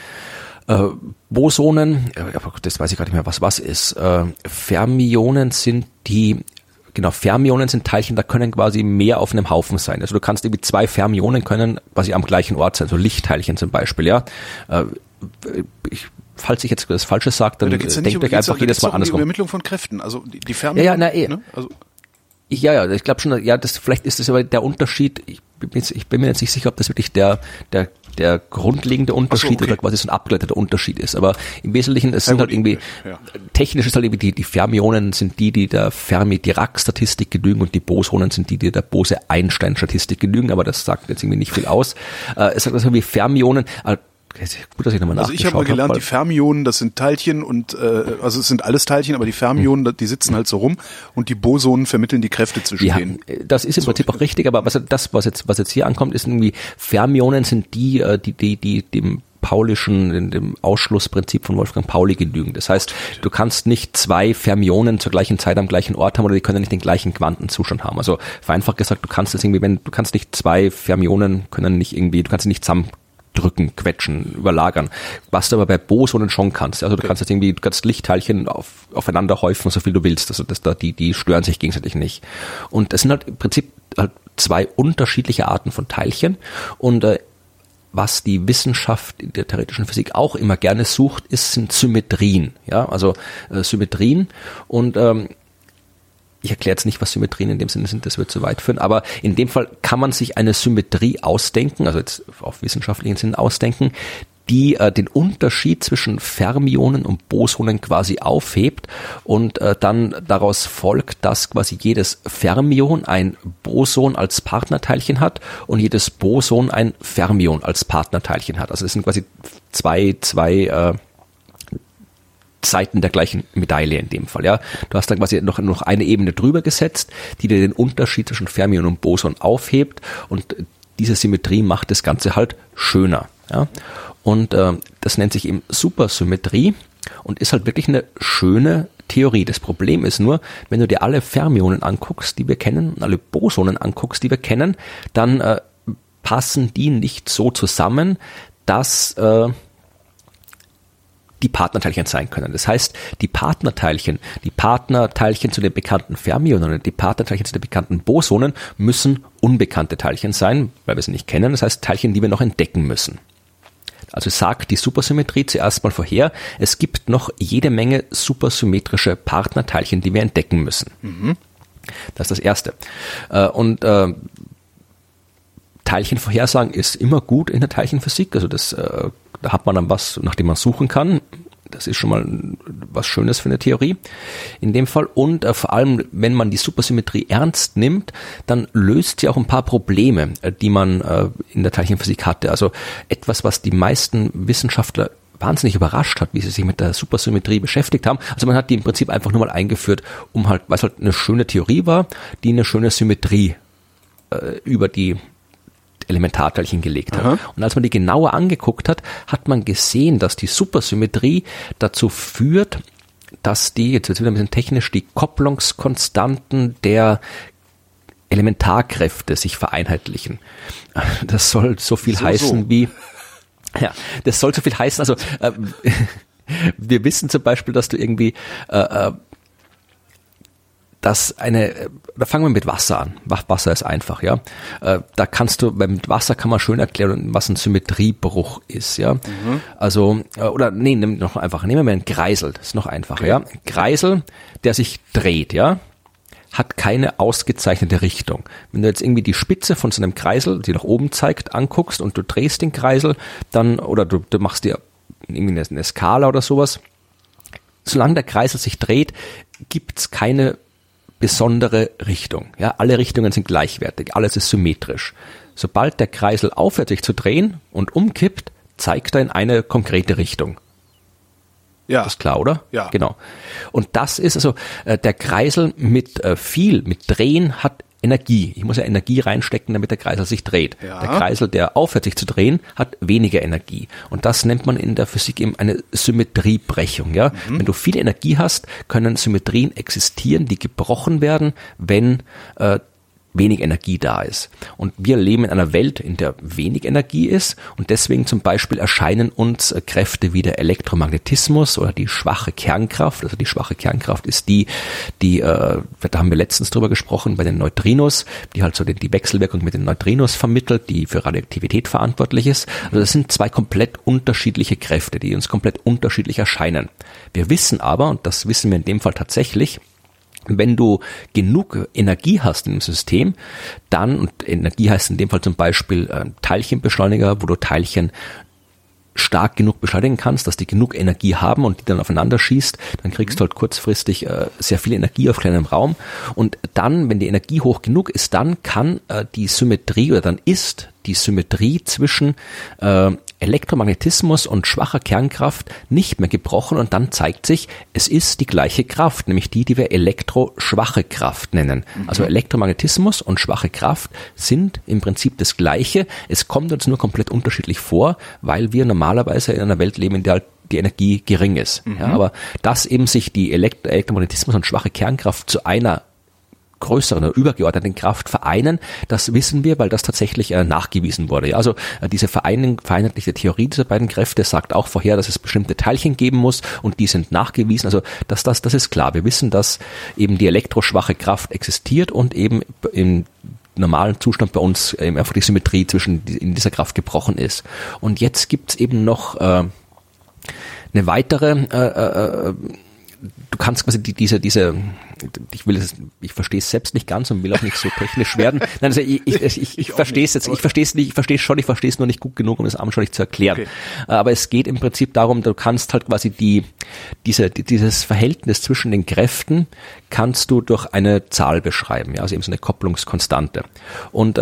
Bosonen, das weiß ich gar nicht mehr, was ist. Fermionen sind Fermionen sind Teilchen, da können quasi mehr auf einem Haufen sein. Also du kannst irgendwie 2 Fermionen können quasi am gleichen Ort sein, so Lichtteilchen zum Beispiel, ja. falls ich jetzt das Falsche sage, dann denkt euch einfach jedes Mal andersrum. Die Übermittlung von Kräften, also die Fermionen. Ne? Also Ja, ich glaube schon, ja, vielleicht ist das aber der Unterschied, ich bin mir jetzt nicht sicher, ob das wirklich der grundlegende Unterschied oder quasi so ein abgeleiteter Unterschied ist, aber im Wesentlichen, es sind halt irgendwie, technisch ist halt irgendwie die Fermionen sind die der Fermi-Dirac-Statistik genügen und die Bosonen sind die der Bose-Einstein-Statistik genügen, aber das sagt jetzt irgendwie nicht viel aus. Es sagt also irgendwie Fermionen, gut, dass ich nochmal nachgeschaut habe. Also ich habe mal gelernt, die Fermionen, das sind Teilchen und also es sind alles Teilchen, aber die Fermionen, die sitzen halt so rum und die Bosonen vermitteln die Kräfte zwischen denen. Das ist im Prinzip auch richtig, aber was jetzt hier ankommt, ist irgendwie, Fermionen sind die dem dem Ausschlussprinzip von Wolfgang Pauli genügen. Das heißt, du kannst nicht zwei Fermionen zur gleichen Zeit am gleichen Ort haben oder die können nicht den gleichen Quantenzustand haben. Also vereinfacht gesagt, du kannst nicht zwei Fermionen du kannst sie nicht zusammendrücken, quetschen, überlagern. Was du aber bei Bosonen schon kannst. Also du kannst Lichtteilchen aufeinander häufen, so viel du willst. Also die stören sich gegenseitig nicht. Und das sind halt im Prinzip halt zwei unterschiedliche Arten von Teilchen und was die Wissenschaft in der theoretischen Physik auch immer gerne sucht, sind Symmetrien. Ja, also Symmetrien und ich erkläre jetzt nicht, was Symmetrien in dem Sinne sind, das wird zu weit führen, aber in dem Fall kann man sich eine Symmetrie ausdenken, also jetzt auf wissenschaftlichen Sinn ausdenken, die den Unterschied zwischen Fermionen und Bosonen quasi aufhebt und dann daraus folgt, dass quasi jedes Fermion ein Boson als Partnerteilchen hat und jedes Boson ein Fermion als Partnerteilchen hat. Also es sind quasi zwei Seiten der gleichen Medaille in dem Fall, ja. Du hast dann quasi noch eine Ebene drüber gesetzt, die dir den Unterschied zwischen Fermion und Boson aufhebt und diese Symmetrie macht das Ganze halt schöner, ja. Und das nennt sich eben Supersymmetrie und ist halt wirklich eine schöne Theorie. Das Problem ist nur, wenn du dir alle Fermionen anguckst, die wir kennen, alle Bosonen anguckst, die wir kennen, dann passen die nicht so zusammen, dass die Partnerteilchen sein können. Das heißt, die Partnerteilchen zu den bekannten Fermionen und die Partnerteilchen zu den bekannten Bosonen müssen unbekannte Teilchen sein, weil wir sie nicht kennen. Das heißt, Teilchen, die wir noch entdecken müssen. Also sagt die Supersymmetrie zuerst mal vorher, es gibt noch jede Menge supersymmetrische Partnerteilchen, die wir entdecken müssen. Mhm. Das ist das Erste. Und Teilchenvorhersagen ist immer gut in der Teilchenphysik, also da hat man dann was, nach dem man suchen kann. Das ist schon mal was Schönes für eine Theorie in dem Fall. Und vor allem, wenn man die Supersymmetrie ernst nimmt, dann löst sie auch ein paar Probleme, die man in der Teilchenphysik hatte. Also etwas, was die meisten Wissenschaftler wahnsinnig überrascht hat, wie sie sich mit der Supersymmetrie beschäftigt haben. Also man hat die im Prinzip einfach nur mal eingeführt, weil es halt eine schöne Theorie war, die eine schöne Symmetrie über die Elementarteilchen gelegt hat. Aha. Und als man die genauer angeguckt hat, hat man gesehen, dass die Supersymmetrie dazu führt, dass jetzt wieder ein bisschen technisch, die Kopplungskonstanten der Elementarkräfte sich vereinheitlichen. Das soll so viel heißen wie, das soll so viel heißen, also wir wissen zum Beispiel, dass du irgendwie da fangen wir mit Wasser an. Wasser ist einfach, ja. Mit Wasser kann man schön erklären, was ein Symmetriebruch ist, ja. Mhm. Also, nehmen wir einen Kreisel, das ist noch einfacher, okay. Ja. Ein Kreisel, der sich dreht, ja, hat keine ausgezeichnete Richtung. Wenn du jetzt irgendwie die Spitze von so einem Kreisel, die nach oben zeigt, anguckst und du drehst den Kreisel, oder du machst dir irgendwie eine Skala oder sowas, solange der Kreisel sich dreht, gibt's keine besondere Richtung. Ja, alle Richtungen sind gleichwertig, alles ist symmetrisch. Sobald der Kreisel aufhört sich zu drehen und umkippt, zeigt er in eine konkrete Richtung. Ja. Das ist klar, oder? Ja. Genau. Und das ist also, der Kreisel mit Drehen hat Energie. Ich muss ja Energie reinstecken, damit der Kreisel sich dreht. Ja. Der Kreisel, der aufhört sich zu drehen, hat weniger Energie. Und das nennt man in der Physik eben eine Symmetriebrechung. Ja? Mhm. Wenn du viel Energie hast, können Symmetrien existieren, die gebrochen werden, wenn wenig Energie da ist. Und wir leben in einer Welt, in der wenig Energie ist und deswegen zum Beispiel erscheinen uns Kräfte wie der Elektromagnetismus oder die schwache Kernkraft. Also die schwache Kernkraft ist die, da haben wir letztens drüber gesprochen, bei den Neutrinos, die halt so die Wechselwirkung mit den Neutrinos vermittelt, die für Radioaktivität verantwortlich ist. Also das sind zwei komplett unterschiedliche Kräfte, die uns komplett unterschiedlich erscheinen. Wir wissen aber, und das wissen wir in dem Fall tatsächlich, wenn du genug Energie hast im System, dann, und Energie heißt in dem Fall zum Beispiel Teilchenbeschleuniger, wo du Teilchen stark genug beschleunigen kannst, dass die genug Energie haben und die dann aufeinander schießt, dann kriegst du halt kurzfristig sehr viel Energie auf kleinem Raum. Und dann, wenn die Energie hoch genug ist, dann kann die Symmetrie oder dann ist die Symmetrie zwischen Elektromagnetismus und schwacher Kernkraft nicht mehr gebrochen und dann zeigt sich, es ist die gleiche Kraft, nämlich die wir elektroschwache Kraft nennen. Also Elektromagnetismus und schwache Kraft sind im Prinzip das Gleiche. Es kommt uns nur komplett unterschiedlich vor, weil wir normalerweise in einer Welt leben, in der halt die Energie gering ist. Ja, aber dass eben sich die Elektromagnetismus und schwache Kernkraft zu einer größeren oder übergeordneten Kraft vereinen, das wissen wir, weil das tatsächlich nachgewiesen wurde. Ja, also diese vereinheitlichte Theorie dieser beiden Kräfte sagt auch vorher, dass es bestimmte Teilchen geben muss und die sind nachgewiesen. Also das ist klar. Wir wissen, dass eben die elektroschwache Kraft existiert und eben im normalen Zustand bei uns eben einfach die Symmetrie in dieser Kraft gebrochen ist. Und jetzt gibt's eben noch eine weitere du kannst quasi ich verstehe es selbst nicht ganz und will auch nicht so technisch werden. Nein, also ich verstehe es jetzt, ich verstehe es nur nicht gut genug, um es anschaulich zu erklären. Okay. Aber es geht im Prinzip darum, du kannst halt quasi dieses Verhältnis zwischen den Kräften kannst du durch eine Zahl beschreiben, ja, also eben so eine Kopplungskonstante. Und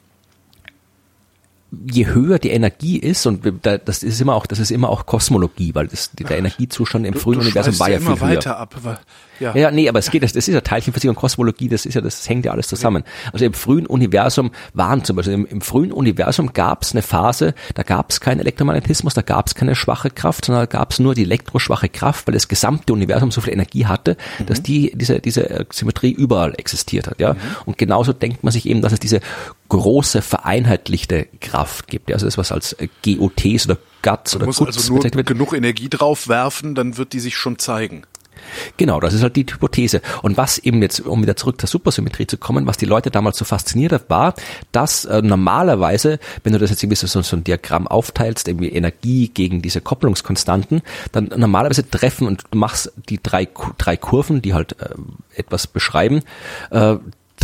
je höher die Energie ist, und das ist immer auch Kosmologie, weil der Energiezustand im frühen Universum war ja viel höher. Weiter ab, aber, aber das ist ja Teilchenphysik und Kosmologie, das hängt ja alles zusammen. Also im frühen Universum waren zum Beispiel, im frühen Universum gab es eine Phase, da gab es keinen Elektromagnetismus, da gab es keine schwache Kraft, sondern da gab es nur die elektroschwache Kraft, weil das gesamte Universum so viel Energie hatte, dass diese Symmetrie überall existiert hat, ja. Und genauso denkt man sich eben, dass es diese große vereinheitlichte Kraft gibt. Also das, was als GOTs oder GUTs oder GUTs also nur genug Energie drauf werfen, dann wird die sich schon zeigen. Genau, das ist halt die Hypothese. Und was eben jetzt, um wieder zurück zur Supersymmetrie zu kommen, was die Leute damals so fasziniert hat, war, dass normalerweise, wenn du das jetzt irgendwie so ein Diagramm aufteilst, irgendwie Energie gegen diese Kopplungskonstanten, dann normalerweise treffen, und du machst die drei Kurven, die halt etwas beschreiben, da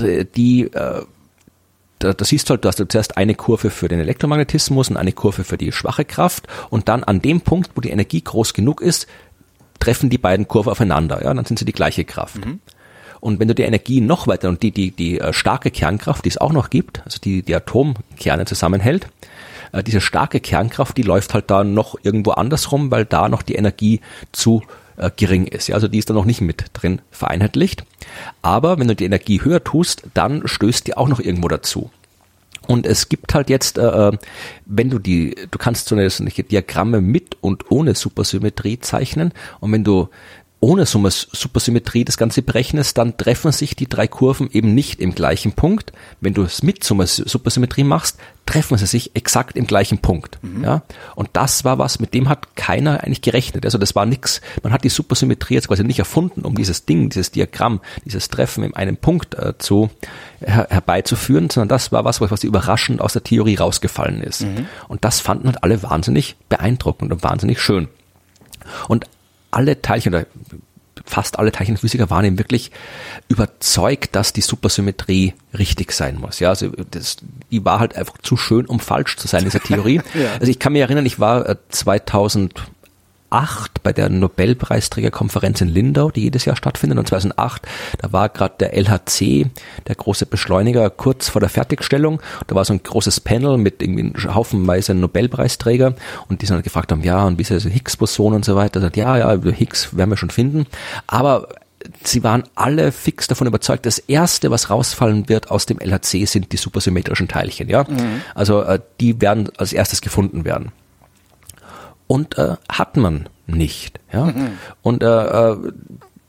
siehst du halt, du hast zuerst eine Kurve für den Elektromagnetismus und eine Kurve für die schwache Kraft und dann an dem Punkt, wo die Energie groß genug ist, treffen die beiden Kurven aufeinander, ja, dann sind sie die gleiche Kraft. Und wenn du die Energie noch weiter und die starke Kernkraft, die es auch noch gibt, also die Atomkerne zusammenhält, diese starke Kernkraft, die läuft halt da noch irgendwo andersrum, weil da noch die Energie zu gering ist. Ja, also die ist da noch nicht mit drin vereinheitlicht. Aber wenn du die Energie höher tust, dann stößt die auch noch irgendwo dazu. Und es gibt halt jetzt, wenn du kannst so eine Diagramme mit und ohne Supersymmetrie zeichnen. Und wenn du ohne Supersymmetrie das Ganze berechnest, dann treffen sich die drei Kurven eben nicht im gleichen Punkt. Wenn du es mit Supersymmetrie machst, treffen sie sich exakt im gleichen Punkt. Ja? Und das war was, mit dem hat keiner eigentlich gerechnet. Also das war nix. Man hat die Supersymmetrie jetzt quasi nicht erfunden, um dieses Diagramm, dieses Treffen in einem Punkt herbeizuführen, sondern das war was überraschend aus der Theorie rausgefallen ist. Und das fanden halt alle wahnsinnig beeindruckend und wahnsinnig schön. Und alle Teilchen oder fast alle Teilchenphysiker waren eben wirklich überzeugt, dass die Supersymmetrie richtig sein muss. Ja, also die war halt einfach zu schön, um falsch zu sein, diese Theorie. Ja. Also ich kann mich erinnern, ich war 2008 bei der Nobelpreisträgerkonferenz in Lindau, die jedes Jahr stattfindet. Und 2008, da war gerade der LHC, der große Beschleuniger, kurz vor der Fertigstellung. Da war so ein großes Panel mit irgendwie haufenweise Nobelpreisträger und die sind halt gefragt haben, ja, und wie ist das Higgs-Boson und so weiter. Sagt, ja, Higgs werden wir schon finden. Aber sie waren alle fix davon überzeugt, das Erste, was rausfallen wird aus dem LHC, sind die supersymmetrischen Teilchen. Ja, also die werden als erstes gefunden werden. Und hat man nicht. Ja? Und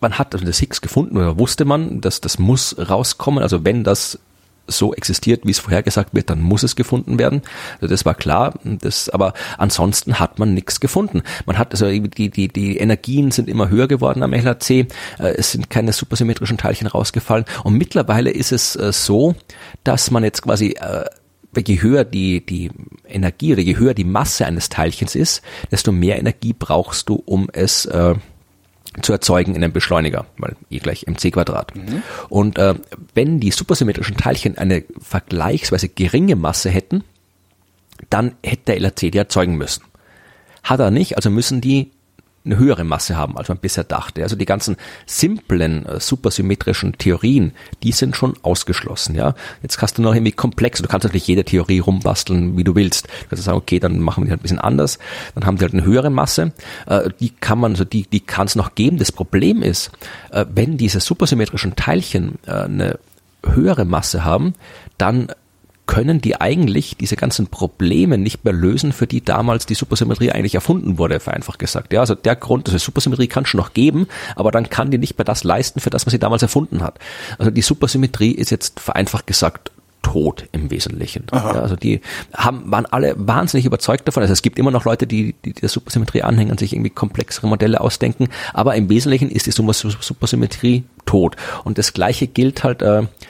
man hat also das Higgs gefunden oder wusste man, dass das muss rauskommen. Also wenn das so existiert, wie es vorhergesagt wird, dann muss es gefunden werden. Also das war klar. Aber ansonsten hat man nichts gefunden. Man hat also die Energien sind immer höher geworden am LHC. Es sind keine supersymmetrischen Teilchen rausgefallen. Und mittlerweile ist es so, dass man jetzt quasi je höher die Energie oder je höher die Masse eines Teilchens ist, desto mehr Energie brauchst du, um es zu erzeugen in einem Beschleuniger, weil E = mc². Und wenn die supersymmetrischen Teilchen eine vergleichsweise geringe Masse hätten, dann hätte der LHC die erzeugen müssen. Hat er nicht, also müssen die eine höhere Masse haben, als man bisher dachte. Also die ganzen simplen supersymmetrischen Theorien, die sind schon ausgeschlossen. Ja, jetzt hast du noch irgendwie komplex. Du kannst natürlich jede Theorie rumbasteln, wie du willst. Du kannst sagen, okay, dann machen wir die halt ein bisschen anders. Dann haben die halt eine höhere Masse. Die kann es noch geben. Das Problem ist, wenn diese supersymmetrischen Teilchen eine höhere Masse haben, dann können die eigentlich diese ganzen Probleme nicht mehr lösen, für die damals die Supersymmetrie eigentlich erfunden wurde, vereinfacht gesagt. Ja, also der Grund, also Supersymmetrie kann schon noch geben, aber dann kann die nicht mehr das leisten, für das man sie damals erfunden hat. Also die Supersymmetrie ist jetzt vereinfacht gesagt tot im Wesentlichen. Ja, also die waren alle wahnsinnig überzeugt davon. Also es gibt immer noch Leute, die der Supersymmetrie anhängen und sich irgendwie komplexere Modelle ausdenken, aber im Wesentlichen ist die Supersymmetrie tot. Und das Gleiche gilt halt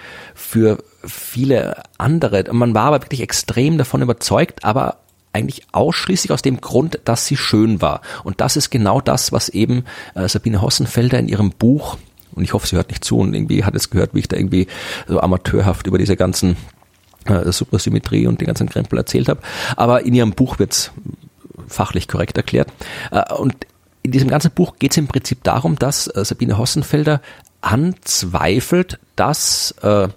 für viele andere. Man war aber wirklich extrem davon überzeugt, aber eigentlich ausschließlich aus dem Grund, dass sie schön war. Und das ist genau das, was eben Sabine Hossenfelder in ihrem Buch, und ich hoffe, sie hört nicht zu und irgendwie hat es gehört, wie ich da irgendwie so amateurhaft über diese ganzen Supersymmetrie und den ganzen Krempel erzählt habe. Aber in ihrem Buch wird's fachlich korrekt erklärt. Und in diesem ganzen Buch geht es im Prinzip darum, dass Sabine Hossenfelder anzweifelt, dass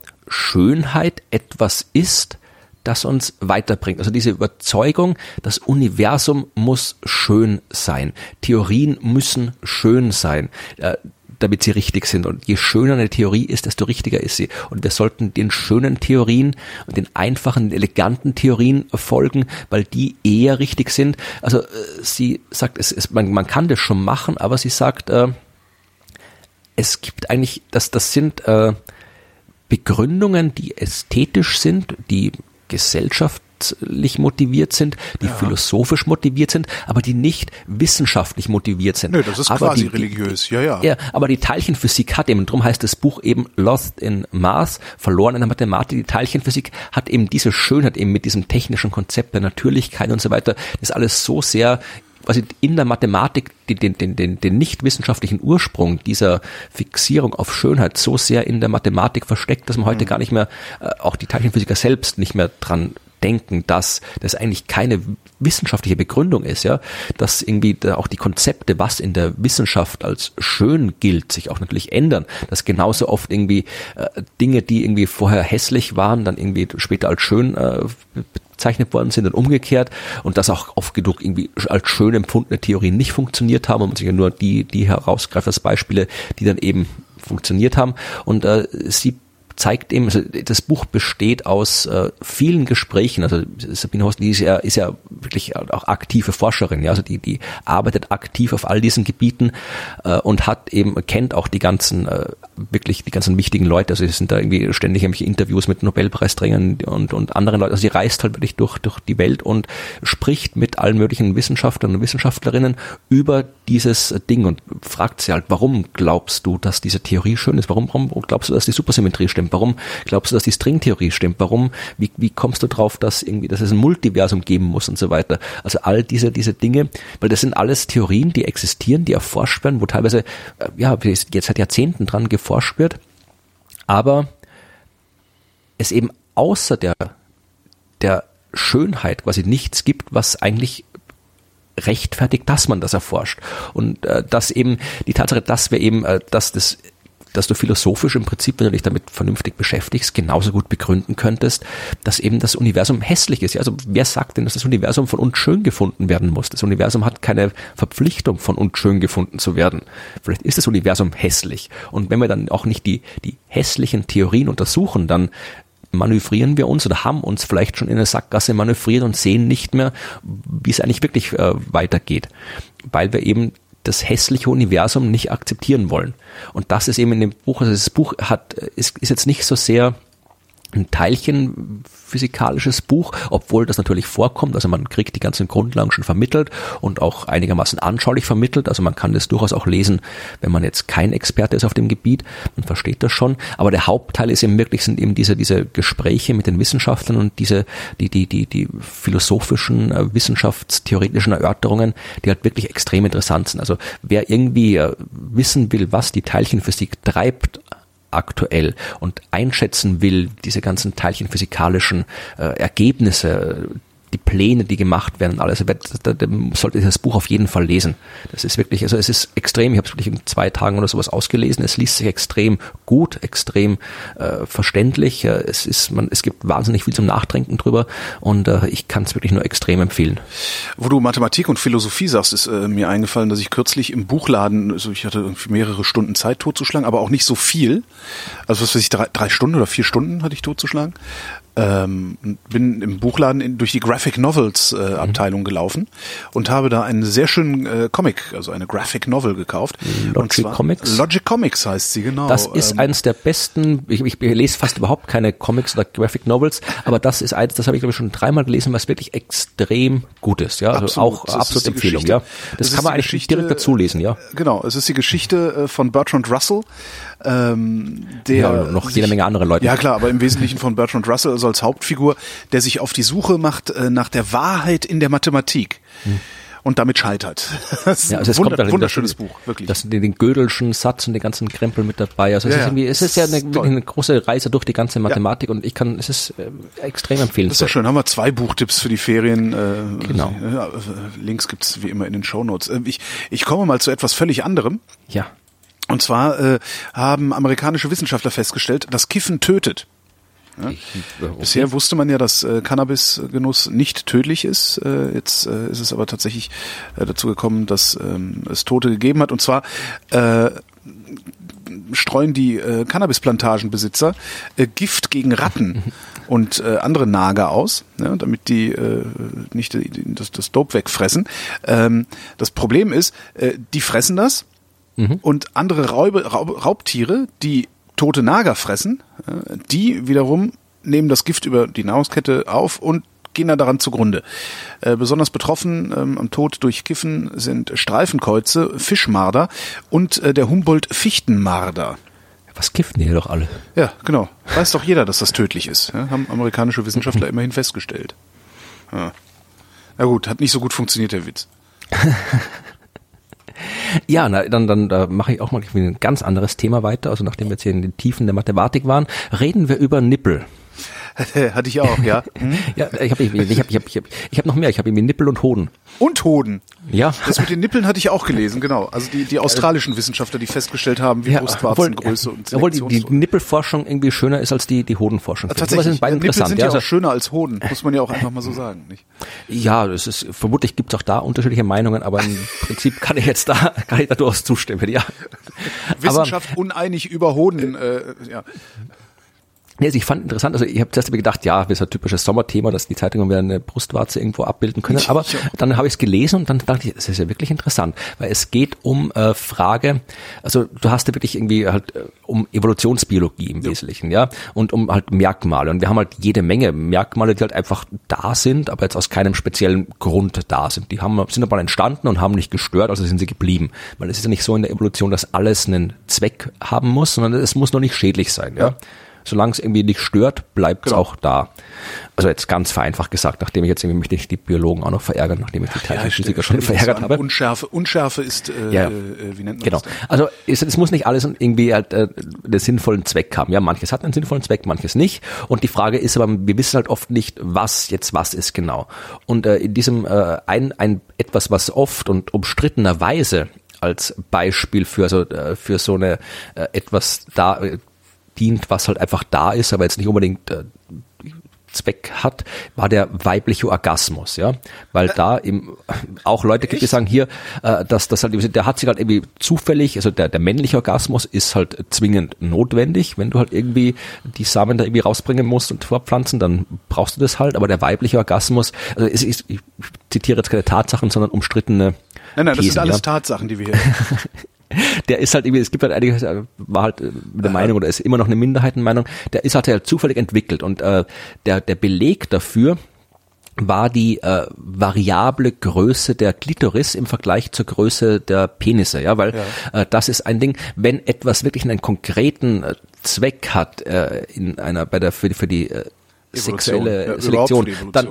Schönheit etwas ist, das uns weiterbringt. Also diese Überzeugung, das Universum muss schön sein. Theorien müssen schön sein, damit sie richtig sind. Und je schöner eine Theorie ist, desto richtiger ist sie. Und wir sollten den schönen Theorien und den einfachen, eleganten Theorien folgen, weil die eher richtig sind. Also sie sagt, man kann das schon machen, aber sie sagt, es gibt eigentlich, das sind Begründungen, die ästhetisch sind, die gesellschaftlich motiviert sind, die philosophisch motiviert sind, aber die nicht wissenschaftlich motiviert sind. Nö, das ist aber quasi religiös, ja. Ja, aber die Teilchenphysik hat eben, darum heißt das Buch eben Lost in Math, verloren in der Mathematik. Die Teilchenphysik hat eben diese Schönheit eben mit diesem technischen Konzept der Natürlichkeit und so weiter. Das ist alles so sehr quasi in der Mathematik den nicht wissenschaftlichen Ursprung dieser Fixierung auf Schönheit so sehr in der Mathematik versteckt, dass man heute gar nicht mehr, auch die Teilchenphysiker selbst nicht mehr dran denken, dass das eigentlich keine wissenschaftliche Begründung ist, ja, dass irgendwie auch die Konzepte, was in der Wissenschaft als schön gilt, sich auch natürlich ändern, dass genauso oft irgendwie Dinge, die irgendwie vorher hässlich waren, dann irgendwie später als schön bezeichnet worden sind und umgekehrt und dass auch oft genug irgendwie als schön empfundene Theorien nicht funktioniert haben und man sich ja nur die herausgreift als Beispiele, die dann eben funktioniert haben und sie zeigt eben, also das Buch besteht aus vielen Gesprächen, also Sabine Hossen, die ist ja wirklich auch aktive Forscherin, ja, also die arbeitet aktiv auf all diesen Gebieten und kennt auch die ganzen wichtigen Leute, also es sind da irgendwie ständig irgendwelche Interviews mit Nobelpreisträgern und anderen Leuten, also sie reist halt wirklich durch die Welt und spricht mit allen möglichen Wissenschaftlern und Wissenschaftlerinnen über dieses Ding und fragt sie halt, warum glaubst du, dass diese Theorie schön ist, warum glaubst du, dass die Supersymmetrie stimmt? Warum glaubst du, dass die Stringtheorie stimmt? Wie kommst du drauf, dass es ein Multiversum geben muss und so weiter? Also all diese Dinge, weil das sind alles Theorien, die existieren, die erforscht werden, wo teilweise, jetzt seit Jahrzehnten dran geforscht wird, aber es eben außer der Schönheit quasi nichts gibt, was eigentlich rechtfertigt, dass man das erforscht. Und dass eben die Tatsache, dass wir eben, dass du philosophisch im Prinzip, wenn du dich damit vernünftig beschäftigst, genauso gut begründen könntest, dass eben das Universum hässlich ist. Ja, also wer sagt denn, dass das Universum von uns schön gefunden werden muss? Das Universum hat keine Verpflichtung, von uns schön gefunden zu werden. Vielleicht ist das Universum hässlich. Und wenn wir dann auch nicht die hässlichen Theorien untersuchen, dann manövrieren wir uns oder haben uns vielleicht schon in eine Sackgasse manövriert und sehen nicht mehr, wie es eigentlich wirklich weitergeht. Weil wir eben das hässliche Universum nicht akzeptieren wollen. Und das ist eben in dem Buch, also das Buch ist jetzt nicht so sehr ein teilchenphysikalisches Buch, obwohl das natürlich vorkommt, also man kriegt die ganzen Grundlagen schon vermittelt und auch einigermaßen anschaulich vermittelt, also man kann das durchaus auch lesen, wenn man jetzt kein Experte ist auf dem Gebiet, man versteht das schon, aber der Hauptteil ist eben wirklich, sind eben diese Gespräche mit den Wissenschaftlern und die philosophischen, wissenschaftstheoretischen Erörterungen, die halt wirklich extrem interessant sind. Also wer irgendwie wissen will, was die Teilchenphysik treibt, aktuell und einschätzen will, diese ganzen teilchenphysikalischen Ergebnisse, die Pläne, die gemacht werden, alles, sollte das Buch auf jeden Fall lesen. Das ist wirklich, also es ist extrem, ich habe es wirklich in 2 Tagen oder sowas ausgelesen, es liest sich extrem gut, extrem verständlich, es gibt wahnsinnig viel zum Nachdenken drüber und ich kann es wirklich nur extrem empfehlen. Wo du Mathematik und Philosophie sagst, ist mir eingefallen, dass ich kürzlich im Buchladen, also ich hatte irgendwie mehrere Stunden Zeit totzuschlagen, aber auch nicht so viel, also was weiß ich, 3 Stunden oder 4 Stunden hatte ich totzuschlagen. Bin im Buchladen durch die Graphic Novels Abteilung gelaufen und habe da einen sehr schönen Comic, also eine Graphic Novel gekauft. Logic Comics? Logic Comics heißt sie, genau. Das ist eines der besten, ich lese fast überhaupt keine Comics oder Graphic Novels, aber das ist eins, das habe ich glaube ich schon 3-mal gelesen, was wirklich extrem gut ist, ja, also auch absolut Empfehlung, ja. Das kann man eigentlich direkt dazu lesen, ja. Genau, es ist die Geschichte von Bertrand Russell, der noch jede Menge andere Leute. Ja klar, aber im Wesentlichen von Bertrand Russell, also als Hauptfigur, der sich auf die Suche macht nach der Wahrheit in der Mathematik. Und damit scheitert. Das ist ein wunderschönes Buch, wirklich. Das sind den Gödelschen Satz und den ganzen Krempel mit dabei. Also es ist ja eine große Reise durch die ganze Mathematik und es ist extrem empfehlenswert. Das ist ja schön. Haben wir 2 Buchtipps für die Ferien. Genau. Links gibt's wie immer in den Shownotes. Ich komme mal zu etwas völlig anderem. Ja. Und zwar haben amerikanische Wissenschaftler festgestellt, dass Kiffen tötet. Ja. Okay. Bisher wusste man ja, dass Cannabisgenuss nicht tödlich ist. Jetzt ist es aber tatsächlich dazu gekommen, dass es Tote gegeben hat. Und zwar streuen die Cannabisplantagenbesitzer Gift gegen Ratten und andere Nager aus, ja, damit die nicht das Dope wegfressen. Das Problem ist, die fressen das und andere Raubtiere, die tote Nager fressen, die wiederum nehmen das Gift über die Nahrungskette auf und gehen da daran zugrunde. Besonders betroffen am Tod durch Kiffen sind Streifenkäuze, Fischmarder und der Humboldt-Fichtenmarder. Was kiffen die doch alle? Ja, genau. Weiß doch jeder, dass das tödlich ist. Ja, haben amerikanische Wissenschaftler immerhin festgestellt. Ja. Na gut, hat nicht so gut funktioniert, der Witz. Ja, dann mache ich auch mal ein ganz anderes Thema weiter. Also nachdem wir jetzt hier in den Tiefen der Mathematik waren, reden wir über Nippel. Hatte ich auch, ja. Ja, ich hab noch mehr. Ich habe irgendwie Nippel und Hoden. Und Hoden? Ja. Das mit den Nippeln hatte ich auch gelesen, genau. Also die australischen Wissenschaftler, die festgestellt haben, wie Brustwarzengröße und Selektions. Obwohl die Nippelforschung irgendwie schöner ist als die Hodenforschung. Tatsächlich. Sind beide Nippel interessant. sind ja auch schöner als Hoden, muss man ja auch einfach mal so sagen, nicht? Ja, vermutlich gibt's auch da unterschiedliche Meinungen, aber im Prinzip kann ich da durchaus zustimmen, ja. Wissenschaft uneinig über Hoden, ja. Ja, also ich fand interessant, also ich habe zuerst gedacht, ja, das ist ein typisches Sommerthema, dass die Zeitungen wieder eine Brustwarze irgendwo abbilden können, aber dann habe ich es gelesen und dann dachte ich, das ist ja wirklich interessant, weil es geht um Frage, also du hast ja wirklich irgendwie halt um Evolutionsbiologie im Wesentlichen, ja, und um halt Merkmale und wir haben halt jede Menge Merkmale, die halt einfach da sind, aber jetzt aus keinem speziellen Grund da sind. Die sind aber entstanden und haben nicht gestört, also sind sie geblieben, weil es ist ja nicht so in der Evolution, dass alles einen Zweck haben muss, sondern es muss nur nicht schädlich sein, ja. Solange es irgendwie nicht stört, bleibt es auch da. Also jetzt ganz vereinfacht gesagt, nachdem ich jetzt irgendwie möchte ich die Biologen auch noch verärgern, nachdem ich die Teilchenphysiker schon verärgert habe. Unschärfe ist, wie nennt man genau. das? Also es muss nicht alles irgendwie halt einen sinnvollen Zweck haben. Ja, manches hat einen sinnvollen Zweck, manches nicht. Und die Frage ist aber, wir wissen halt oft nicht, was ist genau. Und in diesem etwas, was oft und umstrittenerweise als Beispiel für so eine etwas da dient, was halt einfach da ist, aber jetzt nicht unbedingt Zweck hat, war der weibliche Orgasmus, ja, weil da eben auch Leute gibt, die sagen hier, dass das halt, der hat sich halt irgendwie zufällig, also der männliche Orgasmus ist halt zwingend notwendig, wenn du halt irgendwie die Samen da irgendwie rausbringen musst und vorpflanzen, dann brauchst du das halt, aber der weibliche Orgasmus, also ich zitiere jetzt keine Tatsachen, sondern umstrittene Nein, das Thesen, sind alles Tatsachen, die wir hier... Der ist halt irgendwie, es gibt halt einige, war halt mit der Meinung oder ist immer noch eine Minderheitenmeinung, der ist halt zufällig entwickelt und der Beleg dafür war die variable Größe der Klitoris im Vergleich zur Größe der Penisse, ja, weil das ist ein Ding, wenn etwas wirklich einen konkreten Zweck hat für die sexuelle Selektion,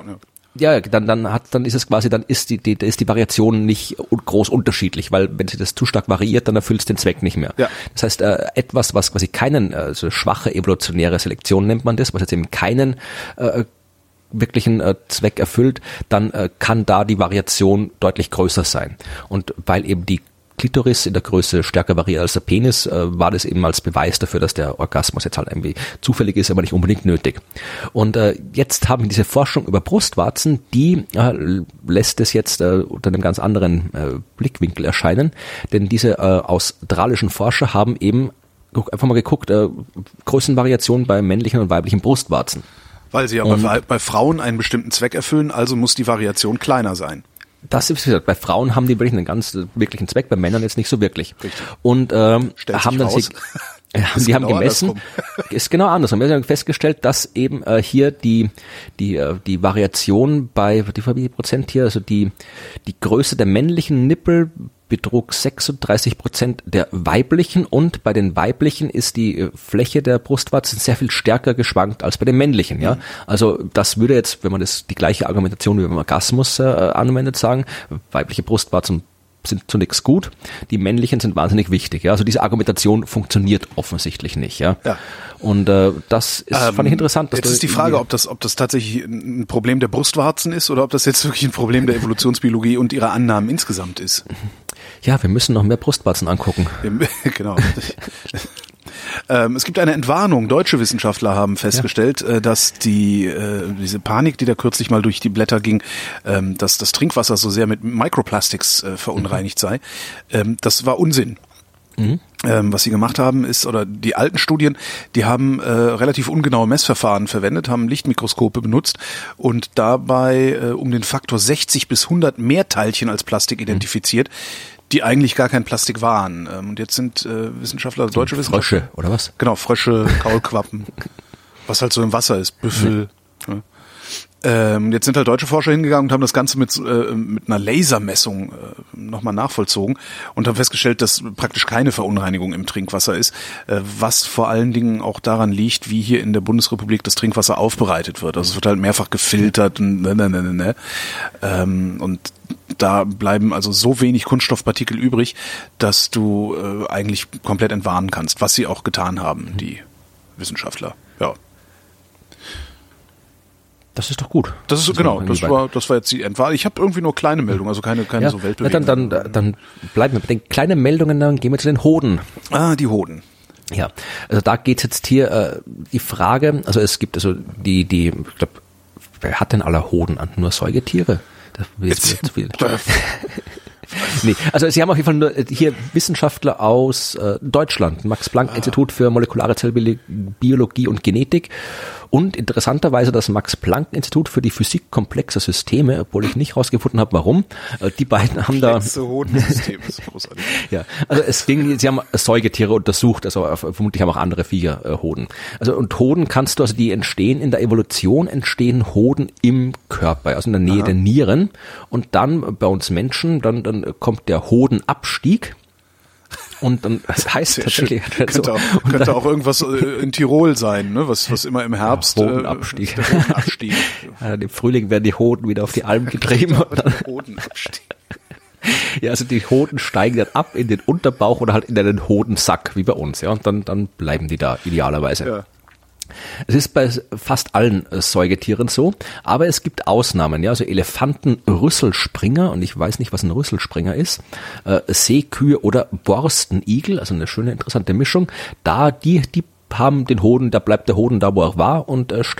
dann ist es quasi, dann ist die Variation nicht groß unterschiedlich, weil wenn sich das zu stark variiert, dann erfüllt es den Zweck nicht mehr. Ja. Das heißt, etwas, was quasi so schwache evolutionäre Selektion nennt man das, was jetzt eben keinen wirklichen Zweck erfüllt, dann kann da die Variation deutlich größer sein. Und weil eben die Klitoris in der Größe stärker variiert als der Penis, war das eben als Beweis dafür, dass der Orgasmus jetzt halt irgendwie zufällig ist, aber nicht unbedingt nötig. Und jetzt haben wir diese Forschung über Brustwarzen, die lässt es jetzt unter einem ganz anderen Blickwinkel erscheinen, denn diese australischen Forscher haben eben einfach mal geguckt, Größenvariationen bei männlichen und weiblichen Brustwarzen. Weil sie ja bei Frauen einen bestimmten Zweck erfüllen, also muss die Variation kleiner sein. Das ist, wie gesagt, bei Frauen haben die wirklich einen ganz wirklichen Zweck, bei Männern jetzt nicht so wirklich. Richtig. Und haben gemessen, ist genau andersrum. Wir haben festgestellt, dass eben hier die Variation bei, wie viel Prozent hier, also die Größe der männlichen Nippel betrug 36% der weiblichen und bei den weiblichen ist die Fläche der Brustwarzen sehr viel stärker geschwankt als bei den männlichen, ja. Also das würde jetzt, wenn man die gleiche Argumentation wie beim Orgasmus anwendet, sagen, weibliche Brustwarzen sind zunächst gut, die männlichen sind wahnsinnig wichtig, ja. Also diese Argumentation funktioniert offensichtlich nicht, ja. Und das ist, fand ich interessant. Jetzt ist die Frage, ob das tatsächlich ein Problem der Brustwarzen ist oder ob das jetzt wirklich ein Problem der Evolutionsbiologie und ihrer Annahmen insgesamt ist. Ja, wir müssen noch mehr Brustwarzen angucken. Genau. Es gibt eine Entwarnung. Deutsche Wissenschaftler haben festgestellt, dass diese Panik, die da kürzlich mal durch die Blätter ging, dass das Trinkwasser so sehr mit Microplastics verunreinigt sei, das war Unsinn. Was sie gemacht haben ist, oder die alten Studien, die haben relativ ungenaue Messverfahren verwendet, haben Lichtmikroskope benutzt und dabei um den Faktor 60 bis 100 mehr Teilchen als Plastik identifiziert, die eigentlich gar kein Plastik waren. Und jetzt sind Wissenschaftler, deutsche Wissenschaftler. Frösche, oder was? Genau, Frösche, Kaulquappen, was halt so im Wasser ist, Büffel. Ja. Jetzt sind halt deutsche Forscher hingegangen und haben das Ganze mit einer Lasermessung nochmal nachvollzogen und haben festgestellt, dass praktisch keine Verunreinigung im Trinkwasser ist, was vor allen Dingen auch daran liegt, wie hier in der Bundesrepublik das Trinkwasser aufbereitet wird. Also es wird halt mehrfach gefiltert und da bleiben also so wenig Kunststoffpartikel übrig, dass du eigentlich komplett entwarnen kannst, was sie auch getan haben, die Wissenschaftler. Ja. Das ist doch gut. Das ist genau. Das war jetzt die Entwarnung. Ich habe irgendwie nur kleine Meldungen, also keine so Weltbewegungen. Dann bleiben wir mit den kleinen Meldungen, dann gehen wir zu den Hoden. Die Hoden. Ja, also da geht's jetzt hier die Frage. Also es gibt also ich glaube, wer hat denn aller Hoden an? Nur Säugetiere? Nee, also sie haben auf jeden Fall nur hier Wissenschaftler aus Deutschland, Max-Planck-Institut für molekulare Zellbiologie und Genetik und interessanterweise das Max-Planck-Institut für die Physik komplexer Systeme, obwohl ich nicht rausgefunden habe, warum. Die beiden haben da... Hodensystem ist großartig. Ja, also sie haben Säugetiere untersucht, also vermutlich haben auch andere Viecher Hoden. Also und Hoden die entstehen in der Evolution, entstehen Hoden im Körper, also in der Nähe der Nieren und dann bei uns Menschen, dann kommt der Hodenabstieg. Und dann, das heißt tatsächlich, könnte auch irgendwas in Tirol sein, ne? Was immer im Herbst. Hodenabstieg. Der Hodenabstieg. Im Frühling werden die Hoden wieder auf die Alm getrieben. Hodenabstieg. Ja, also die Hoden steigen dann ab in den Unterbauch oder halt in einen Hodensack, wie bei uns, ja. Und dann bleiben die da idealerweise. Ja. Es ist bei fast allen Säugetieren so, aber es gibt Ausnahmen, ja, also Elefanten, Rüsselspringer, und ich weiß nicht, was ein Rüsselspringer ist, Seekühe oder Borstenigel, also eine schöne, interessante Mischung, die haben den Hoden, da bleibt der Hoden da, wo er war und steigt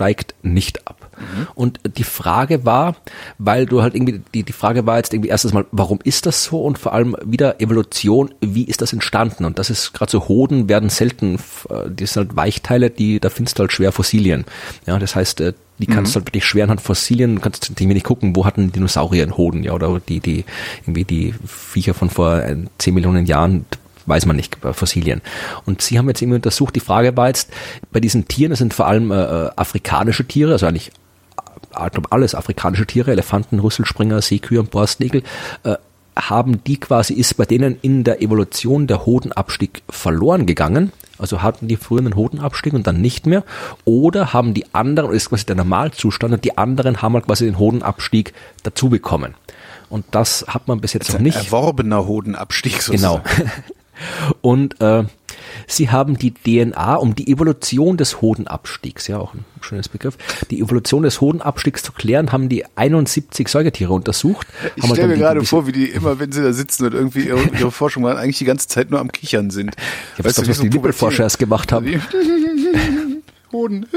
nicht ab. Und die Frage war, weil du halt irgendwie, die Frage war jetzt irgendwie erstens mal, warum ist das so? Und vor allem wieder Evolution, wie ist das entstanden? Und das ist gerade so, Hoden werden selten, die sind halt Weichteile, da findest du halt schwer Fossilien. Ja, das heißt, die kannst du halt wirklich schwer anhand Fossilien, kannst du nicht gucken, wo hatten Dinosaurier einen Hoden, ja, oder die Viecher von vor 10 Millionen Jahren, weiß man nicht, bei Fossilien. Und sie haben jetzt irgendwie untersucht, die Frage war jetzt, bei diesen Tieren, das sind vor allem afrikanische Tiere, also eigentlich alles afrikanische Tiere, Elefanten, Rüsselspringer, Seekühe und Borstnigel, haben die quasi, ist bei denen in der Evolution der Hodenabstieg verloren gegangen, also hatten die früher einen Hodenabstieg und dann nicht mehr, oder haben die anderen, ist quasi der Normalzustand, und die anderen haben halt quasi den Hodenabstieg dazu bekommen. Und das hat man bis jetzt noch nicht. Erworbener Hodenabstieg sozusagen. Genau. Und sie haben die DNA, um die Evolution des Hodenabstiegs, ja auch ein schönes Begriff, die Evolution des Hodenabstiegs zu klären, haben die 71 Säugetiere untersucht. Ich stelle mir gerade vor, wie die immer, wenn sie da sitzen und irgendwie ihre Forschung machen, eigentlich die ganze Zeit nur am Kichern sind. Ich weiß nicht, was die Nippelforscher erst gemacht haben. Hoden.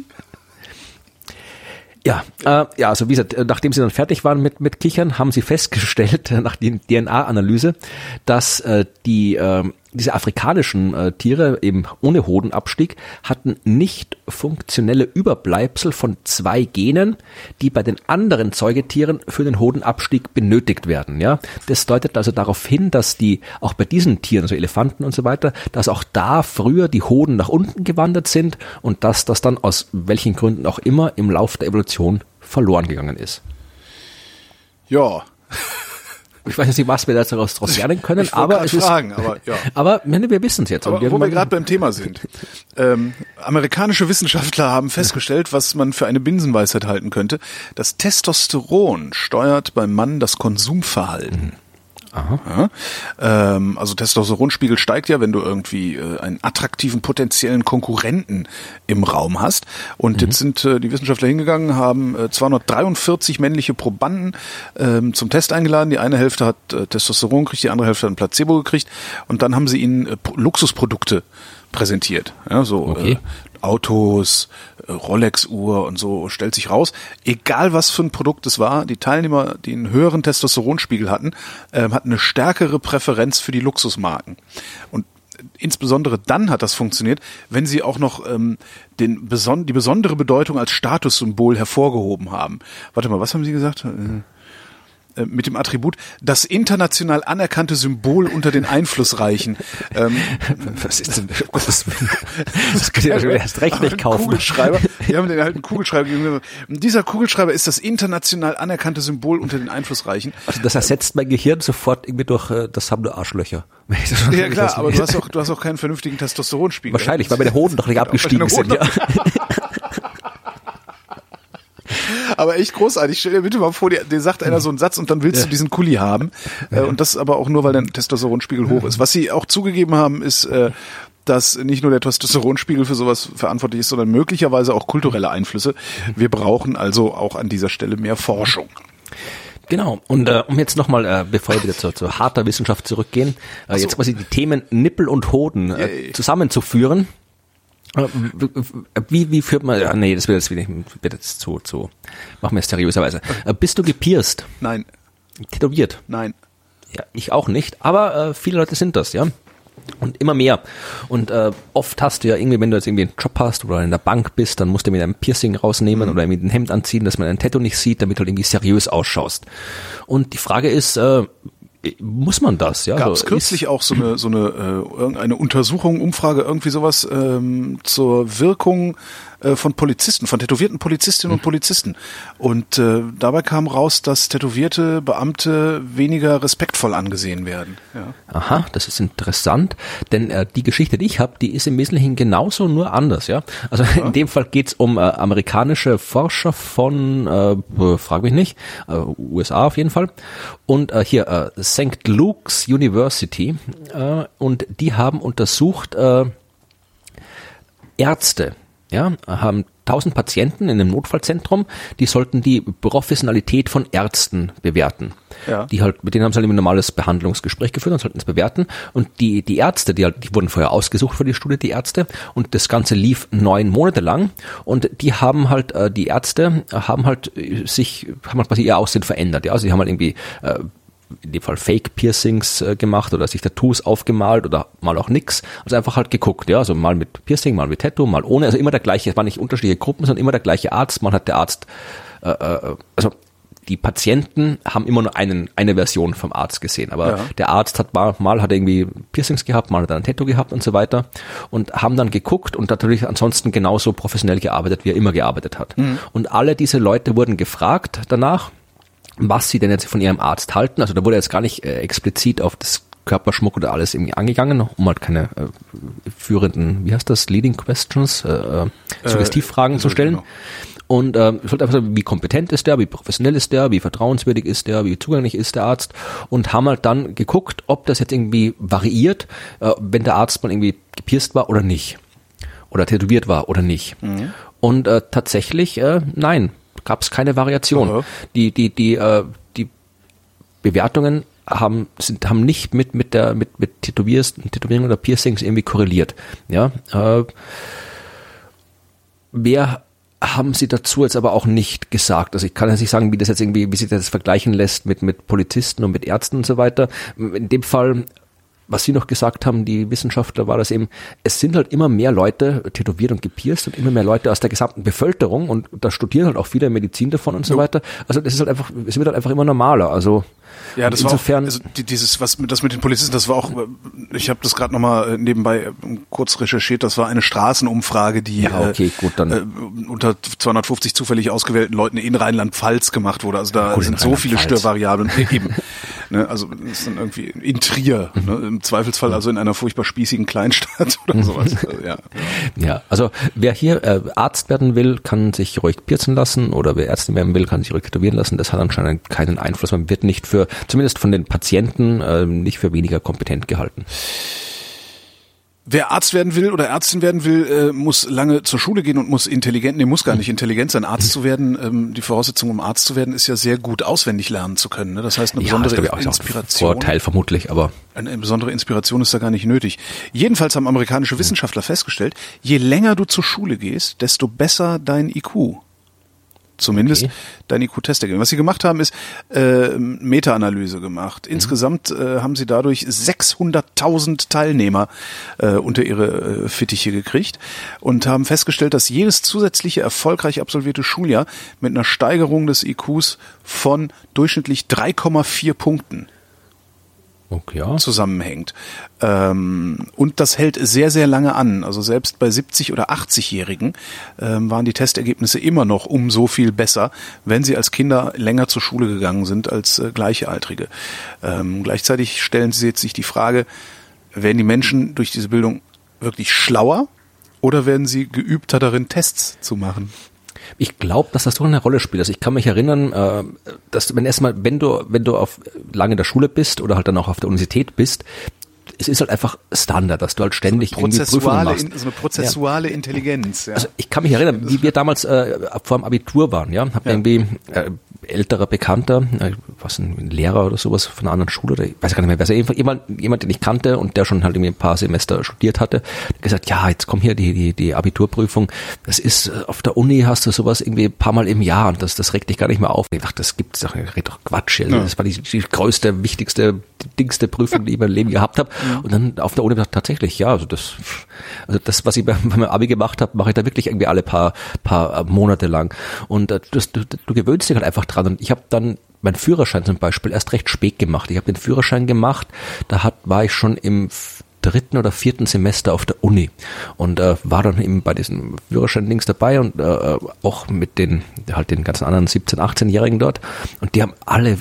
Ja, also wie gesagt, nachdem sie dann fertig waren mit Kichern, haben sie festgestellt, nach der DNA-Analyse, dass diese afrikanischen Tiere eben ohne Hodenabstieg hatten nicht funktionelle Überbleibsel von 2 Genen, die bei den anderen Säugetieren für den Hodenabstieg benötigt werden. Ja, das deutet also darauf hin, dass die auch bei diesen Tieren, also Elefanten und so weiter, dass auch da früher die Hoden nach unten gewandert sind und dass das dann aus welchen Gründen auch immer im Lauf der Evolution verloren gegangen ist. Ja. Ich weiß nicht, was wir daraus lernen können, aber wir wissen es jetzt. Aber wo wir gerade beim Thema sind. Amerikanische Wissenschaftler haben festgestellt, was man für eine Binsenweisheit halten könnte. Das Testosteron steuert beim Mann das Konsumverhalten. Aha. Ja, also Testosteronspiegel steigt ja, wenn du irgendwie einen attraktiven potenziellen Konkurrenten im Raum hast. Und jetzt sind die Wissenschaftler hingegangen, haben 243 männliche Probanden zum Test eingeladen. Die eine Hälfte hat Testosteron gekriegt, die andere Hälfte hat ein Placebo gekriegt. Und dann haben sie ihnen Luxusprodukte präsentiert. Ja, so okay. Autos, Rolex-Uhr und so, stellt sich raus. Egal was für ein Produkt es war, die Teilnehmer, die einen höheren Testosteronspiegel hatten, hatten eine stärkere Präferenz für die Luxusmarken. Und insbesondere dann hat das funktioniert, wenn sie auch noch die besondere Bedeutung als Statussymbol hervorgehoben haben. Warte mal, was haben Sie gesagt? Mit dem Attribut, das international anerkannte Symbol unter den Einflussreichen. Was ist denn das? Das könnt ihr erst recht nicht kaufen. Kugelschreiber. Wir haben den halt einen Kugelschreiber gegeben. Dieser Kugelschreiber ist das international anerkannte Symbol unter den Einflussreichen. Also das ersetzt mein Gehirn sofort irgendwie durch, das haben nur Arschlöcher. Ja klar, aber du hast auch keinen vernünftigen Testosteronspiegel. Wahrscheinlich, weil meine Hoden doch nicht abgestiegen sind, ja. Aber echt großartig. Stell dir bitte mal vor, dir sagt einer so einen Satz und dann willst du diesen Kuli haben. Und das aber auch nur, weil dein Testosteronspiegel hoch ist. Was sie auch zugegeben haben, ist, dass nicht nur der Testosteronspiegel für sowas verantwortlich ist, sondern möglicherweise auch kulturelle Einflüsse. Wir brauchen also auch an dieser Stelle mehr Forschung. Genau, und um jetzt nochmal, bevor wir wieder zur harter Wissenschaft zurückgehen, jetzt quasi die Themen Nippel und Hoden zusammenzuführen. Wie führt man, das wird jetzt zu, machen wir es seriöserweise. Bist du gepierst? Nein. Tätowiert? Nein. Ja, ich auch nicht, aber viele Leute sind das, ja. Und immer mehr. Und oft hast du ja irgendwie, wenn du jetzt irgendwie einen Job hast oder in der Bank bist, dann musst du mit einem Piercing rausnehmen oder mit einem Hemd anziehen, dass man ein Tattoo nicht sieht, damit du halt irgendwie seriös ausschaust. Und die Frage ist, muss man das? Ja, gab es kürzlich auch so eine irgendeine Untersuchung, Umfrage, irgendwie sowas zur Wirkung von Polizisten, von tätowierten Polizistinnen und Polizisten. Und dabei kam raus, dass tätowierte Beamte weniger respektvoll angesehen werden. Ja. Aha, das ist interessant, denn die Geschichte, die ich habe, die ist im Wesentlichen genauso, nur anders. Ja, also in dem Fall geht's um amerikanische Forscher von, frag mich nicht, USA auf jeden Fall. Und hier St. Luke's University und die haben untersucht Ärzte, ja, haben 1000 Patienten in einem Notfallzentrum, die sollten die Professionalität von Ärzten bewerten. Ja. Mit denen haben sie halt ein normales Behandlungsgespräch geführt und sollten es bewerten. Und die Ärzte, die wurden vorher ausgesucht für die Studie, die Ärzte. Und das Ganze lief 9 Monate lang. Und die Ärzte haben quasi ihr Aussehen verändert. Ja, also die haben halt irgendwie, in dem Fall Fake-Piercings gemacht oder sich Tattoos aufgemalt oder mal auch nix. Also einfach halt geguckt, ja, also mal mit Piercing, mal mit Tattoo, mal ohne. Also immer der gleiche, es waren nicht unterschiedliche Gruppen, sondern immer der gleiche Arzt. Man hat der Arzt, also die Patienten haben immer nur eine Version vom Arzt gesehen, aber der Arzt hat mal hat irgendwie Piercings gehabt, mal hat er ein Tattoo gehabt und so weiter und haben dann geguckt und natürlich ansonsten genauso professionell gearbeitet, wie er immer gearbeitet hat. Mhm. Und alle diese Leute wurden gefragt danach, was sie denn jetzt von ihrem Arzt halten. Also da wurde jetzt gar nicht explizit auf das Körperschmuck oder alles irgendwie angegangen, um halt keine führenden, Leading Questions, Suggestivfragen zu stellen. Genau. Und ich sollte einfach sagen, wie kompetent ist der, wie professionell ist der, wie vertrauenswürdig ist der, wie zugänglich ist der Arzt und haben halt dann geguckt, ob das jetzt irgendwie variiert, wenn der Arzt mal irgendwie gepierst war oder nicht oder tätowiert war oder nicht. Mhm. Und tatsächlich, nein, gab es keine Variation. Uh-huh. Die Bewertungen haben nicht mit Tätowierungen oder Piercings irgendwie korreliert. Ja, wer haben sie dazu jetzt aber auch nicht gesagt. Also ich kann jetzt nicht sagen, wie sich das vergleichen lässt mit Polizisten und mit Ärzten und so weiter. In dem Fall, was sie noch gesagt haben, die Wissenschaftler, war das eben, es sind halt immer mehr Leute tätowiert und gepierst und immer mehr Leute aus der gesamten Bevölkerung und da studieren halt auch viele Medizin davon und so weiter. Also es wird halt einfach immer normaler. Also ja, das insofern, war auch, also das mit den Polizisten, das war auch, ich habe das gerade nochmal nebenbei kurz recherchiert, das war eine Straßenumfrage, die unter 250 zufällig ausgewählten Leuten in Rheinland-Pfalz gemacht wurde. Also da sind so viele Störvariablen eben. Ne, also das ist dann irgendwie in Trier, ne, im Zweifelsfall also in einer furchtbar spießigen Kleinstadt oder sowas. Ja, also wer hier Arzt werden will, kann sich ruhig piercen lassen oder wer Ärztin werden will, kann sich ruhig tätowieren lassen. Das hat anscheinend keinen Einfluss. Man wird nicht zumindest von den Patienten, nicht für weniger kompetent gehalten. Wer Arzt werden will oder Ärztin werden will, muss lange zur Schule gehen und muss muss gar nicht intelligent sein. Arzt zu werden, die Voraussetzung, um Arzt zu werden, ist ja sehr gut auswendig lernen zu können. Ne? Das heißt, eine besondere Inspiration. Vorteil vermutlich, aber eine besondere Inspiration ist da gar nicht nötig. Jedenfalls haben amerikanische Wissenschaftler festgestellt, je länger du zur Schule gehst, desto besser dein IQ. Zumindest dein IQ-Test. Was sie gemacht haben, ist Meta-Analyse gemacht. Insgesamt haben sie dadurch 600.000 Teilnehmer unter ihre Fittiche gekriegt und haben festgestellt, dass jedes zusätzliche erfolgreich absolvierte Schuljahr mit einer Steigerung des IQs von durchschnittlich 3,4 Punkten zusammenhängt. Und das hält sehr, sehr lange an. Also selbst bei 70- oder 80-Jährigen waren die Testergebnisse immer noch um so viel besser, wenn sie als Kinder länger zur Schule gegangen sind als Gleichaltrige. Gleichzeitig stellen sie jetzt sich die Frage, werden die Menschen durch diese Bildung wirklich schlauer oder werden sie geübter darin, Tests zu machen? Ich glaube, dass das doch eine Rolle spielt. Also ich kann mich erinnern, dass wenn du auf lange in der Schule bist oder halt dann auch auf der Universität bist, es ist halt einfach Standard, dass du halt ständig irgendwie Prüfungen machst. So eine prozessuale Intelligenz. Ja. Also ich kann mich erinnern, wie wir damals vor dem Abitur waren, hab irgendwie älterer Bekannter, ein Lehrer oder sowas von einer anderen Schule, oder ich weiß gar nicht mehr, jemand, den ich kannte und der schon halt irgendwie ein paar Semester studiert hatte, hat gesagt, ja, jetzt kommt hier die Abiturprüfung, das ist, auf der Uni hast du sowas irgendwie ein paar Mal im Jahr und das regt dich gar nicht mehr auf. Ich dachte, das gibt's doch, red doch Quatsch. Also das war die größte, wichtigste, dingste Prüfung, die ich in meinem Leben gehabt habe. Und dann auf der Uni dachte ich tatsächlich, also das, was ich bei meinem Abi gemacht habe, mache ich da wirklich irgendwie alle paar Monate lang. Und du gewöhnst dich halt einfach dran. Und ich habe dann meinen Führerschein zum Beispiel erst recht spät gemacht. Ich habe den Führerschein gemacht, war ich schon im 3. oder 4. Semester auf der Uni und war dann eben bei diesen Führerschein-Dings dabei und auch mit den ganzen anderen 17-, 18-Jährigen dort. Und die haben alle,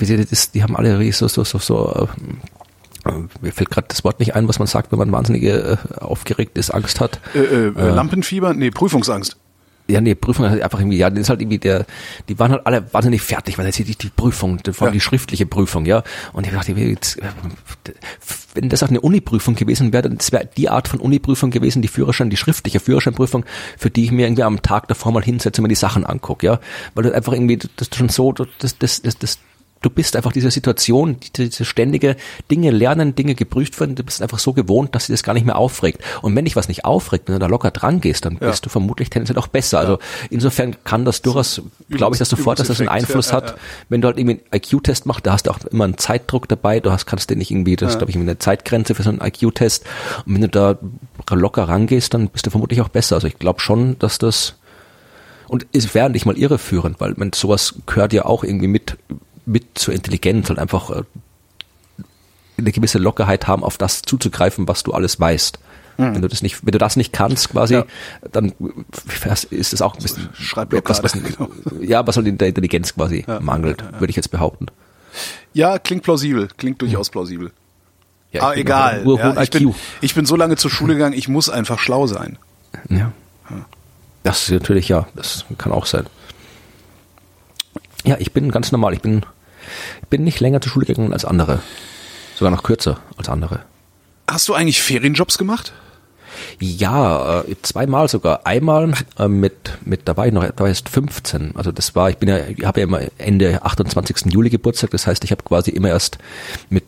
mir fällt gerade das Wort nicht ein, was man sagt, wenn man wahnsinnig aufgeregt ist, Angst hat. Lampenfieber? Nee, Prüfungsangst. Ja, nee, Prüfung halt einfach irgendwie, ja, das ist halt irgendwie die waren halt alle wahnsinnig fertig, weil jetzt hier die Prüfung, vor allem die schriftliche Prüfung, ja. Und ich dachte, jetzt, wenn das auch eine Uni-Prüfung gewesen wäre, dann wäre die Art von Uni-Prüfung gewesen, die schriftliche Führerscheinprüfung, für die ich mir irgendwie am Tag davor mal hinsetze und mir die Sachen angucke, ja. Weil du einfach irgendwie, das schon so, du bist einfach diese Situation, diese ständige Dinge lernen, Dinge geprüft werden, du bist einfach so gewohnt, dass sie das gar nicht mehr aufregt. Und wenn dich was nicht aufregt, wenn du da locker dran gehst, dann bist du vermutlich tendenziell auch besser. Also insofern kann das durchaus, glaube ich, dass sofort, dass das einen Einfluss hat. Wenn du halt irgendwie einen IQ-Test machst, da hast du auch immer einen Zeitdruck dabei, kannst du nicht irgendwie, das ist, glaube ich, eine Zeitgrenze für so einen IQ-Test. Und wenn du da locker rangehst, dann bist du vermutlich auch besser. Also ich glaube schon, dass das, und es wäre nicht mal irreführend, weil sowas gehört ja auch irgendwie mit zur Intelligenz, halt einfach eine gewisse Lockerheit haben, auf das zuzugreifen, was du alles weißt. Wenn du das nicht kannst, quasi, dann ist es auch ein bisschen etwas, was halt in der Intelligenz quasi mangelt, würde ich jetzt behaupten. Ja, klingt plausibel, klingt durchaus plausibel. Ja, aber egal. Ich bin so lange zur Schule gegangen, ich muss einfach schlau sein. Ja. Das ist natürlich, das kann auch sein. Ja, ich bin ganz normal. Ich bin nicht länger zur Schule gegangen als andere. Sogar noch kürzer als andere. Hast du eigentlich Ferienjobs gemacht? Ja, zweimal sogar. Einmal da war ich noch etwa erst 15. Also ich habe ja immer Ende 28. Juli Geburtstag. Das heißt, ich habe quasi immer erst mit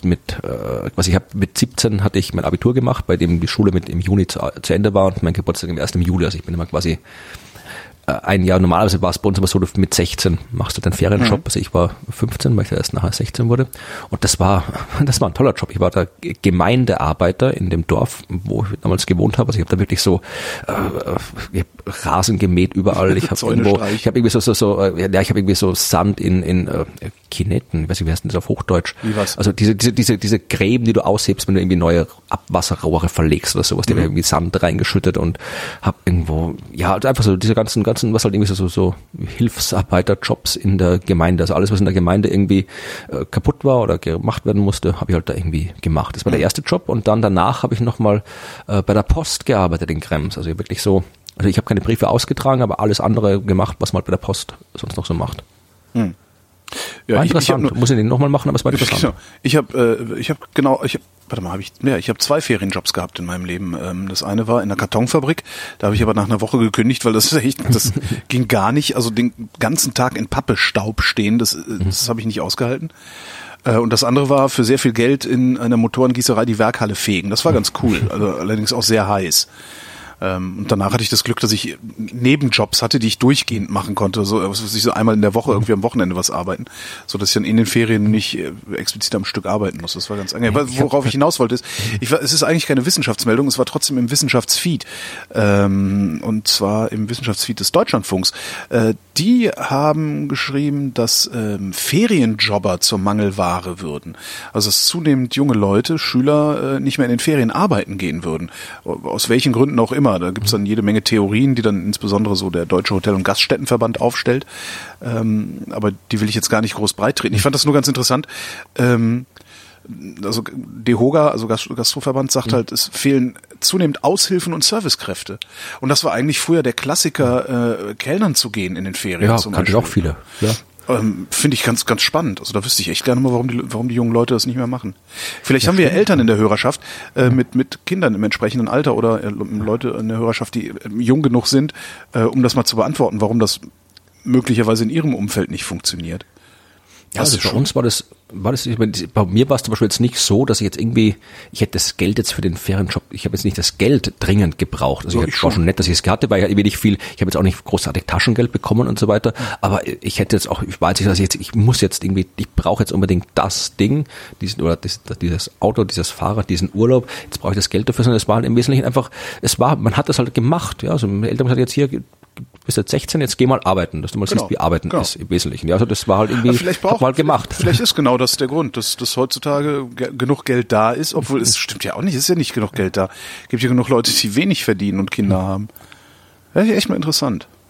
17 hatte ich mein Abitur gemacht, bei dem die Schule im Juni zu Ende war und mein Geburtstag erst im Juli. Also ich bin immer quasi ein Jahr, normalerweise war es bei uns immer so, mit 16 machst du deinen Ferienjob. Also ich war 15, weil ich erst nachher 16 wurde. Und das war ein toller Job. Ich war da Gemeindearbeiter in dem Dorf, wo ich damals gewohnt habe. Also ich habe da wirklich so Rasen gemäht überall. Ich habe irgendwie so Sand in Kinetten, ich weiß nicht, wie heißt denn das auf Hochdeutsch? Wie was? Also diese Gräben, die du aushebst, wenn du irgendwie neue Abwasserrohre verlegst oder sowas, die haben irgendwie Sand reingeschüttet und hab irgendwo, einfach so diese ganzen, was halt irgendwie so Hilfsarbeiterjobs in der Gemeinde, also alles, was in der Gemeinde irgendwie kaputt war oder gemacht werden musste, habe ich halt da irgendwie gemacht. Das war der erste Job und dann danach habe ich nochmal bei der Post gearbeitet in Krems, also wirklich so, also ich habe keine Briefe ausgetragen, aber alles andere gemacht, was man halt bei der Post sonst noch so macht. Ja, war interessant. Muss ich den nochmal machen, aber es war interessant. Ich habe 2 Ferienjobs gehabt in meinem Leben. Das eine war in einer Kartonfabrik, da habe ich aber nach einer Woche gekündigt, weil das ging gar nicht, also den ganzen Tag in Pappestaub stehen, das habe ich nicht ausgehalten. Und das andere war für sehr viel Geld in einer Motorengießerei die Werkhalle fegen. Das war ganz cool, also allerdings auch sehr heiß. Und danach hatte ich das Glück, dass ich Nebenjobs hatte, die ich durchgehend machen konnte, so einmal in der Woche irgendwie am Wochenende was arbeiten, so dass ich dann in den Ferien nicht explizit am Stück arbeiten muss. Das war ganz angenehm. Worauf ich hinaus wollte, es ist eigentlich keine Wissenschaftsmeldung, es war trotzdem im Wissenschaftsfeed, und zwar im Wissenschaftsfeed des Deutschlandfunks. Die haben geschrieben, dass Ferienjobber zur Mangelware würden. Also dass zunehmend junge Leute, Schüler nicht mehr in den Ferien arbeiten gehen würden. Aus welchen Gründen auch immer. Da gibt's dann jede Menge Theorien, die dann insbesondere so der Deutsche Hotel- und Gaststättenverband aufstellt. Aber die will ich jetzt gar nicht groß breit treten. Ich fand das nur ganz interessant. Also DEHOGA, also Gastroverband, sagt halt, es fehlen zunehmend Aushilfen und Servicekräfte. Und das war eigentlich früher der Klassiker, Kellnern zu gehen in den Ferien. Ja, kannte ich auch viele. Ja. Finde ich ganz, ganz spannend. Also da wüsste ich echt gerne mal, warum die jungen Leute das nicht mehr machen. Vielleicht haben wir ja Eltern in der Hörerschaft mit Kindern im entsprechenden Alter oder Leute in der Hörerschaft, die jung genug sind, um das mal zu beantworten, warum das möglicherweise in ihrem Umfeld nicht funktioniert. Ja, also bei uns war das, bei mir war es zum Beispiel jetzt nicht so, dass ich hätte das Geld jetzt für den Ferienjob, ich habe jetzt nicht das Geld dringend gebraucht. Also war schon nett, dass ich es hatte, weil ich habe jetzt auch nicht großartig Taschengeld bekommen und so weiter, aber ich hätte jetzt auch, ich weiß nicht, ich brauche jetzt unbedingt das Ding, dieses Auto, dieses Fahrrad, diesen Urlaub, jetzt brauche ich das Geld dafür, sondern es war im Wesentlichen einfach, man hat das halt gemacht, ja, also meine Eltern haben gesagt, jetzt hier, bist jetzt 16, jetzt geh mal arbeiten, dass du mal siehst, wie Arbeiten ist im Wesentlichen. Ja, also das war halt irgendwie, hat man halt gemacht. Vielleicht ist genau das der Grund, dass heutzutage genug Geld da ist, obwohl es stimmt ja auch nicht, es ist ja nicht genug Geld da. Es gibt ja genug Leute, die wenig verdienen und Kinder haben. Ja, echt mal interessant.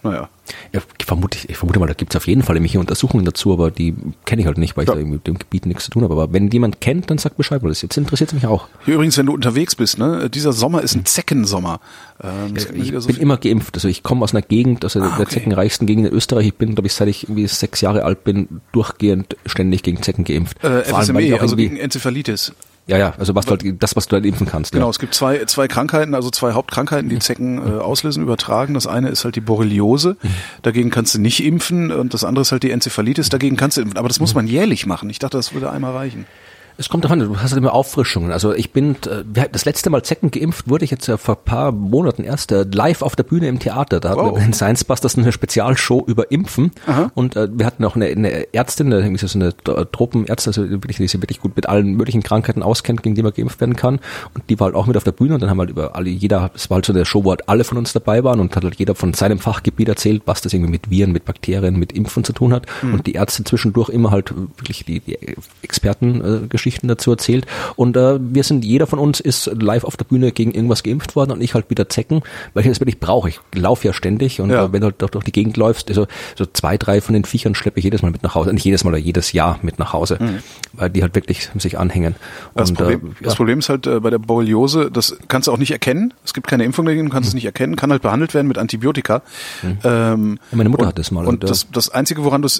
Naja. Ja, ich vermute mal, da gibt es auf jeden Fall nämlich Untersuchungen dazu, aber die kenne ich halt nicht, weil ich da irgendwie mit dem Gebiet nichts zu tun habe. Aber wenn jemand kennt, dann sagt Bescheid, weil das jetzt interessiert mich auch. Hier übrigens, wenn du unterwegs bist, ne, dieser Sommer ist ein Zeckensommer. Ich bin immer geimpft, also ich komme aus einer Gegend, aus der zeckenreichsten Gegend in Österreich. Ich bin, glaube ich, seit ich irgendwie 6 Jahre alt bin, durchgehend ständig gegen Zecken geimpft. FSME, also gegen Enzephalitis. Ja, also was du halt impfen kannst. Genau, ja. es gibt zwei Krankheiten, also 2 Hauptkrankheiten, die Zecken auslösen, übertragen. Das eine ist halt die Borreliose, dagegen kannst du nicht impfen, und das andere ist halt die Enzephalitis, dagegen kannst du impfen. Aber das muss man jährlich machen. Ich dachte, das würde einmal reichen. Es kommt davon, du hast halt immer Auffrischungen. Also ich bin, das letzte Mal Zecken geimpft wurde ich jetzt vor ein paar Monaten erst live auf der Bühne im Theater. Da hatten wir in Science Busters eine Spezialshow über Impfen. Aha. Und wir hatten auch eine Ärztin, so eine Tropenärztin, also wirklich, die sich wirklich gut mit allen möglichen Krankheiten auskennt, gegen die man geimpft werden kann. Und die war halt auch mit auf der Bühne, und dann haben halt es war halt so eine Show, wo halt alle von uns dabei waren, und hat halt jeder von seinem Fachgebiet erzählt, was das irgendwie mit Viren, mit Bakterien, mit Impfen zu tun hat. Und die Ärzte zwischendurch immer halt wirklich die Expertengeschichten dazu erzählt, und jeder von uns ist live auf der Bühne gegen irgendwas geimpft worden, und ich halt wieder Zecken, weil ich das wirklich brauche. Ich laufe ja ständig, und wenn du halt durch die Gegend läufst, so 2, 3 von den Viechern schleppe ich jedes Mal mit nach Hause, nicht jedes Mal, oder jedes Jahr mit nach Hause, weil die halt wirklich sich anhängen. Das Problem ist halt bei der Borreliose, das kannst du auch nicht erkennen, es gibt keine Impfung dagegen, du kannst es nicht erkennen, kann halt behandelt werden mit Antibiotika. Meine Mutter hat das mal. Und das Einzige, woran du es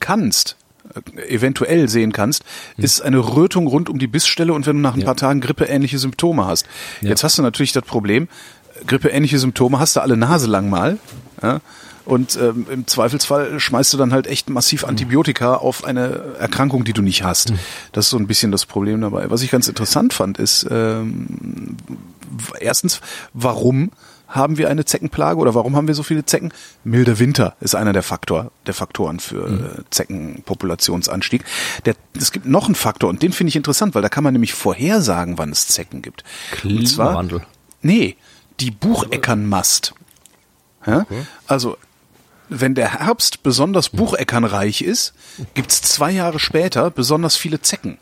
eventuell sehen kannst, ist eine Rötung rund um die Bissstelle, und wenn du nach ein paar Tagen grippeähnliche Symptome hast. Ja. Jetzt hast du natürlich das Problem, grippeähnliche Symptome hast du alle Nase lang mal, ja? Und im Zweifelsfall schmeißt du dann halt echt massiv Antibiotika auf eine Erkrankung, die du nicht hast. Das ist so ein bisschen das Problem dabei. Was ich ganz interessant fand, ist erstens, warum haben wir eine Zeckenplage, oder warum haben wir so viele Zecken? Milder Winter ist einer der Faktoren für Zeckenpopulationsanstieg. Es gibt noch einen Faktor, und den finde ich interessant, weil da kann man nämlich vorhersagen, wann es Zecken gibt. Klimawandel. Die Bucheckernmast. Ja? Okay. Also, wenn der Herbst besonders bucheckernreich ist, gibt's 2 Jahre später besonders viele Zecken.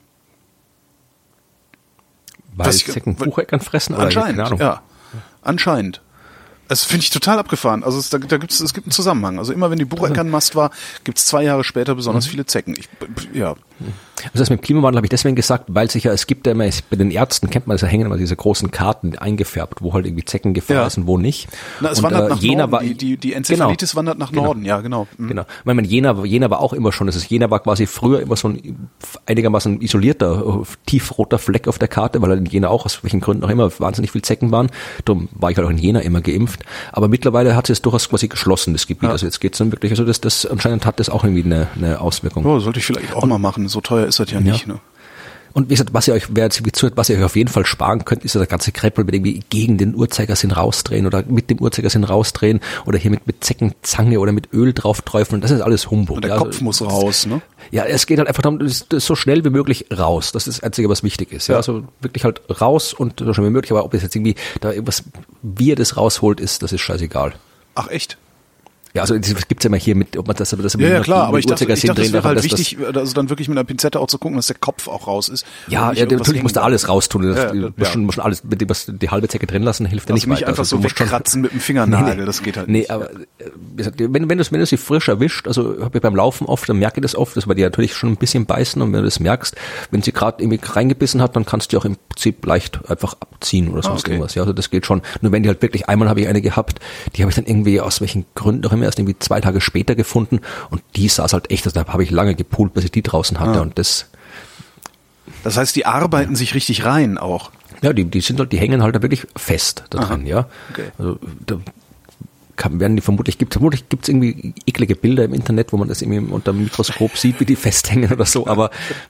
Weil Zecken Bucheckern fressen? Anscheinend, oder? Ja. Anscheinend. Das finde ich total abgefahren. Also es gibt einen Zusammenhang. Also immer wenn die Bucheckernmast war, gibt es 2 Jahre später besonders viele Zecken. Also das mit dem Klimawandel habe ich deswegen gesagt, weil es gibt ja immer, bei den Ärzten kennt man das, da hängen immer diese großen Karten eingefärbt, wo halt irgendwie Zeckengefahr ist und wo nicht. Es wandert nach Norden. Die Enzephalitis wandert nach Norden, ja, genau. Genau. Ich meine, Jena war auch immer schon, Jena war quasi früher immer so ein einigermaßen isolierter, tiefroter Fleck auf der Karte, weil halt in Jena auch, aus welchen Gründen auch immer, wahnsinnig viel Zecken waren. Darum war ich halt auch in Jena immer geimpft. Aber mittlerweile hat es durchaus quasi geschlossen, das Gebiet. Ja. Also jetzt geht's dann wirklich, also das anscheinend hat das auch irgendwie eine Auswirkung. Oh, sollte ich vielleicht auch mal machen. So teuer ist das ja nicht, ne? Und wie gesagt, was ihr euch auf jeden Fall sparen könnt, ist das ganze Kreppel mit irgendwie gegen den Uhrzeigersinn rausdrehen oder mit dem Uhrzeigersinn rausdrehen oder hier mit Zeckenzange oder mit Öl drauf träufeln. Das ist alles Humbug. Und der Kopf muss raus, ne? Ja, es geht halt einfach darum, das so schnell wie möglich raus. Das ist das Einzige, was wichtig ist. Ja, also wirklich halt raus und so schnell wie möglich. Aber ob es jetzt irgendwie da irgendwas, wie ihr das rausholt, das ist scheißegal. Ach, echt? Ja, also es gibt's ja immer hier mit, ob man das ja, klar, aber ich dachte, das wäre halt wichtig, also dann wirklich mit einer Pinzette auch zu gucken, dass der Kopf auch raus ist. Ja, natürlich musst du alles raustun. Du musst schon alles, die halbe Zecke drin lassen, hilft dir nicht weiter. Nicht einfach so wegkratzen mit dem Fingernagel, das geht halt nicht. Nee, aber wenn du sie frisch erwischt, also habe ich beim Laufen oft, dann merke ich das oft, dass wir die natürlich schon ein bisschen beißen, und wenn du das merkst, wenn sie gerade irgendwie reingebissen hat, dann kannst du auch im Prinzip leicht einfach abziehen oder sonst irgendwas. Ja, also das geht schon. Nur wenn die halt wirklich, einmal habe ich eine gehabt, die habe ich dann irgendwie aus welchen Gründen auch immer erst irgendwie 2 Tage später gefunden, und die saß halt echt, also da habe ich lange gepult, bis ich die draußen hatte. Und das heißt, die arbeiten sich richtig rein auch. Ja, die hängen halt da wirklich fest da drin, ja. Okay. Also da werden die vermutlich gibt's irgendwie eklige Bilder im Internet, wo man das irgendwie unter dem Mikroskop sieht, wie die festhängen oder so, aber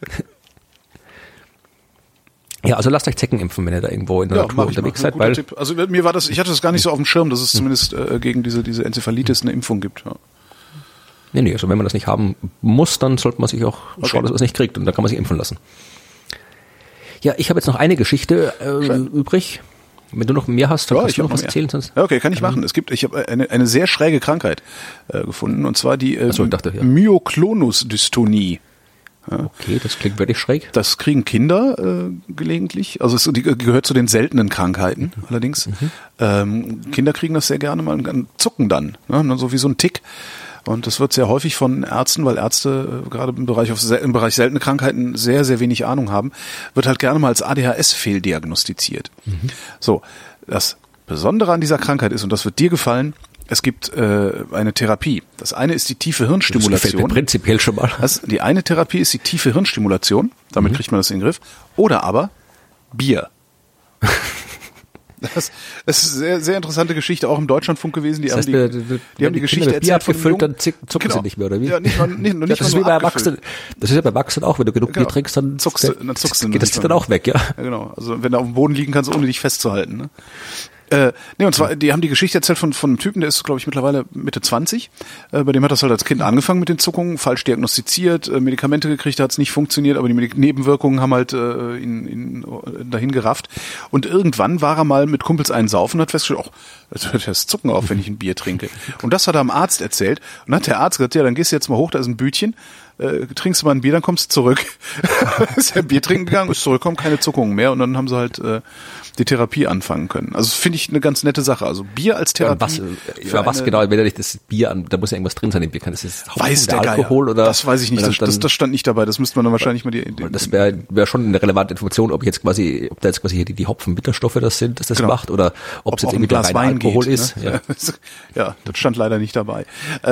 ja, also lasst euch Zecken impfen, wenn ihr da irgendwo in der Natur unterwegs seid. Weil Tipp. Also mir war ich hatte das gar nicht so auf dem Schirm, dass es zumindest gegen diese Enzephalitis eine Impfung gibt. Ja. Nee, also wenn man das nicht haben muss, dann sollte man sich auch schauen, dass man es nicht kriegt, und dann kann man sich impfen lassen. Ja, ich habe jetzt noch eine Geschichte übrig. Wenn du noch mehr hast, dann kannst du noch was erzählen. Sonst ja, okay, kann ich machen. Ich habe eine sehr schräge Krankheit gefunden, und zwar die ich dachte, Myoklonus-Dystonie. Okay, das klingt wirklich schräg. Das kriegen Kinder gelegentlich. Also es gehört zu den seltenen Krankheiten allerdings. Kinder kriegen das sehr gerne mal und zucken dann, ne? So wie so ein Tick. Und das wird sehr häufig von Ärzten, weil Ärzte gerade im Bereich seltene Krankheiten sehr, sehr wenig Ahnung haben, wird halt gerne mal als ADHS fehldiagnostiziert. So, das Besondere an dieser Krankheit ist, und das wird dir gefallen, es gibt eine Therapie. Das eine ist die tiefe Hirnstimulation. Das gefällt mir prinzipiell schon mal. Die eine Therapie ist die tiefe Hirnstimulation. Damit kriegt man das in den Griff. Oder aber Bier. Das ist eine sehr, sehr interessante Geschichte, auch im Deutschlandfunk gewesen. Die haben die Geschichte Bier abgefüllt, dann zucken sie nicht mehr, oder wie? Ja, nicht das ist wie bei Erwachsenen. Das ist ja bei Erwachsenen auch, wenn du genug Bier trinkst, dann zuckst du. Geht das dann auch weg, ja? Ja, genau. Also wenn du auf dem Boden liegen kannst, ohne dich festzuhalten, ne? Und zwar, die haben die Geschichte erzählt von einem Typen, der ist, glaube ich, mittlerweile Mitte 20. Bei dem hat das halt als Kind angefangen mit den Zuckungen, falsch diagnostiziert, Medikamente gekriegt, da hat es nicht funktioniert, aber die Nebenwirkungen haben halt ihn dahin gerafft. Und irgendwann war er mal mit Kumpels einen saufen und hat festgestellt, es hört das Zucken auf, wenn ich ein Bier trinke. Und das hat er am Arzt erzählt. Und dann hat der Arzt gesagt, ja, dann gehst du jetzt mal hoch, da ist ein Bütchen, trinkst du mal ein Bier, dann kommst du zurück. Ist er Bier trinken gegangen, ist zurückgekommen, keine Zuckungen mehr. Und dann haben sie halt die Therapie anfangen können. Also das finde ich eine ganz nette Sache. Also Bier als Therapie. Was genau, wenn er nicht das Bier an, da muss ja irgendwas drin sein im Bier. Kann das jetzt weiß der Alkohol Geier. Oder? Das weiß ich nicht. Das stand nicht dabei. Das müsste man dann wahrscheinlich mal das wäre schon eine relevante Information, ob da jetzt quasi hier die Hopfenbitterstoffe das sind, dass das macht, oder ob es jetzt irgendwie der reine Alkohol geht, ist. Ne? Ja, das stand leider nicht dabei.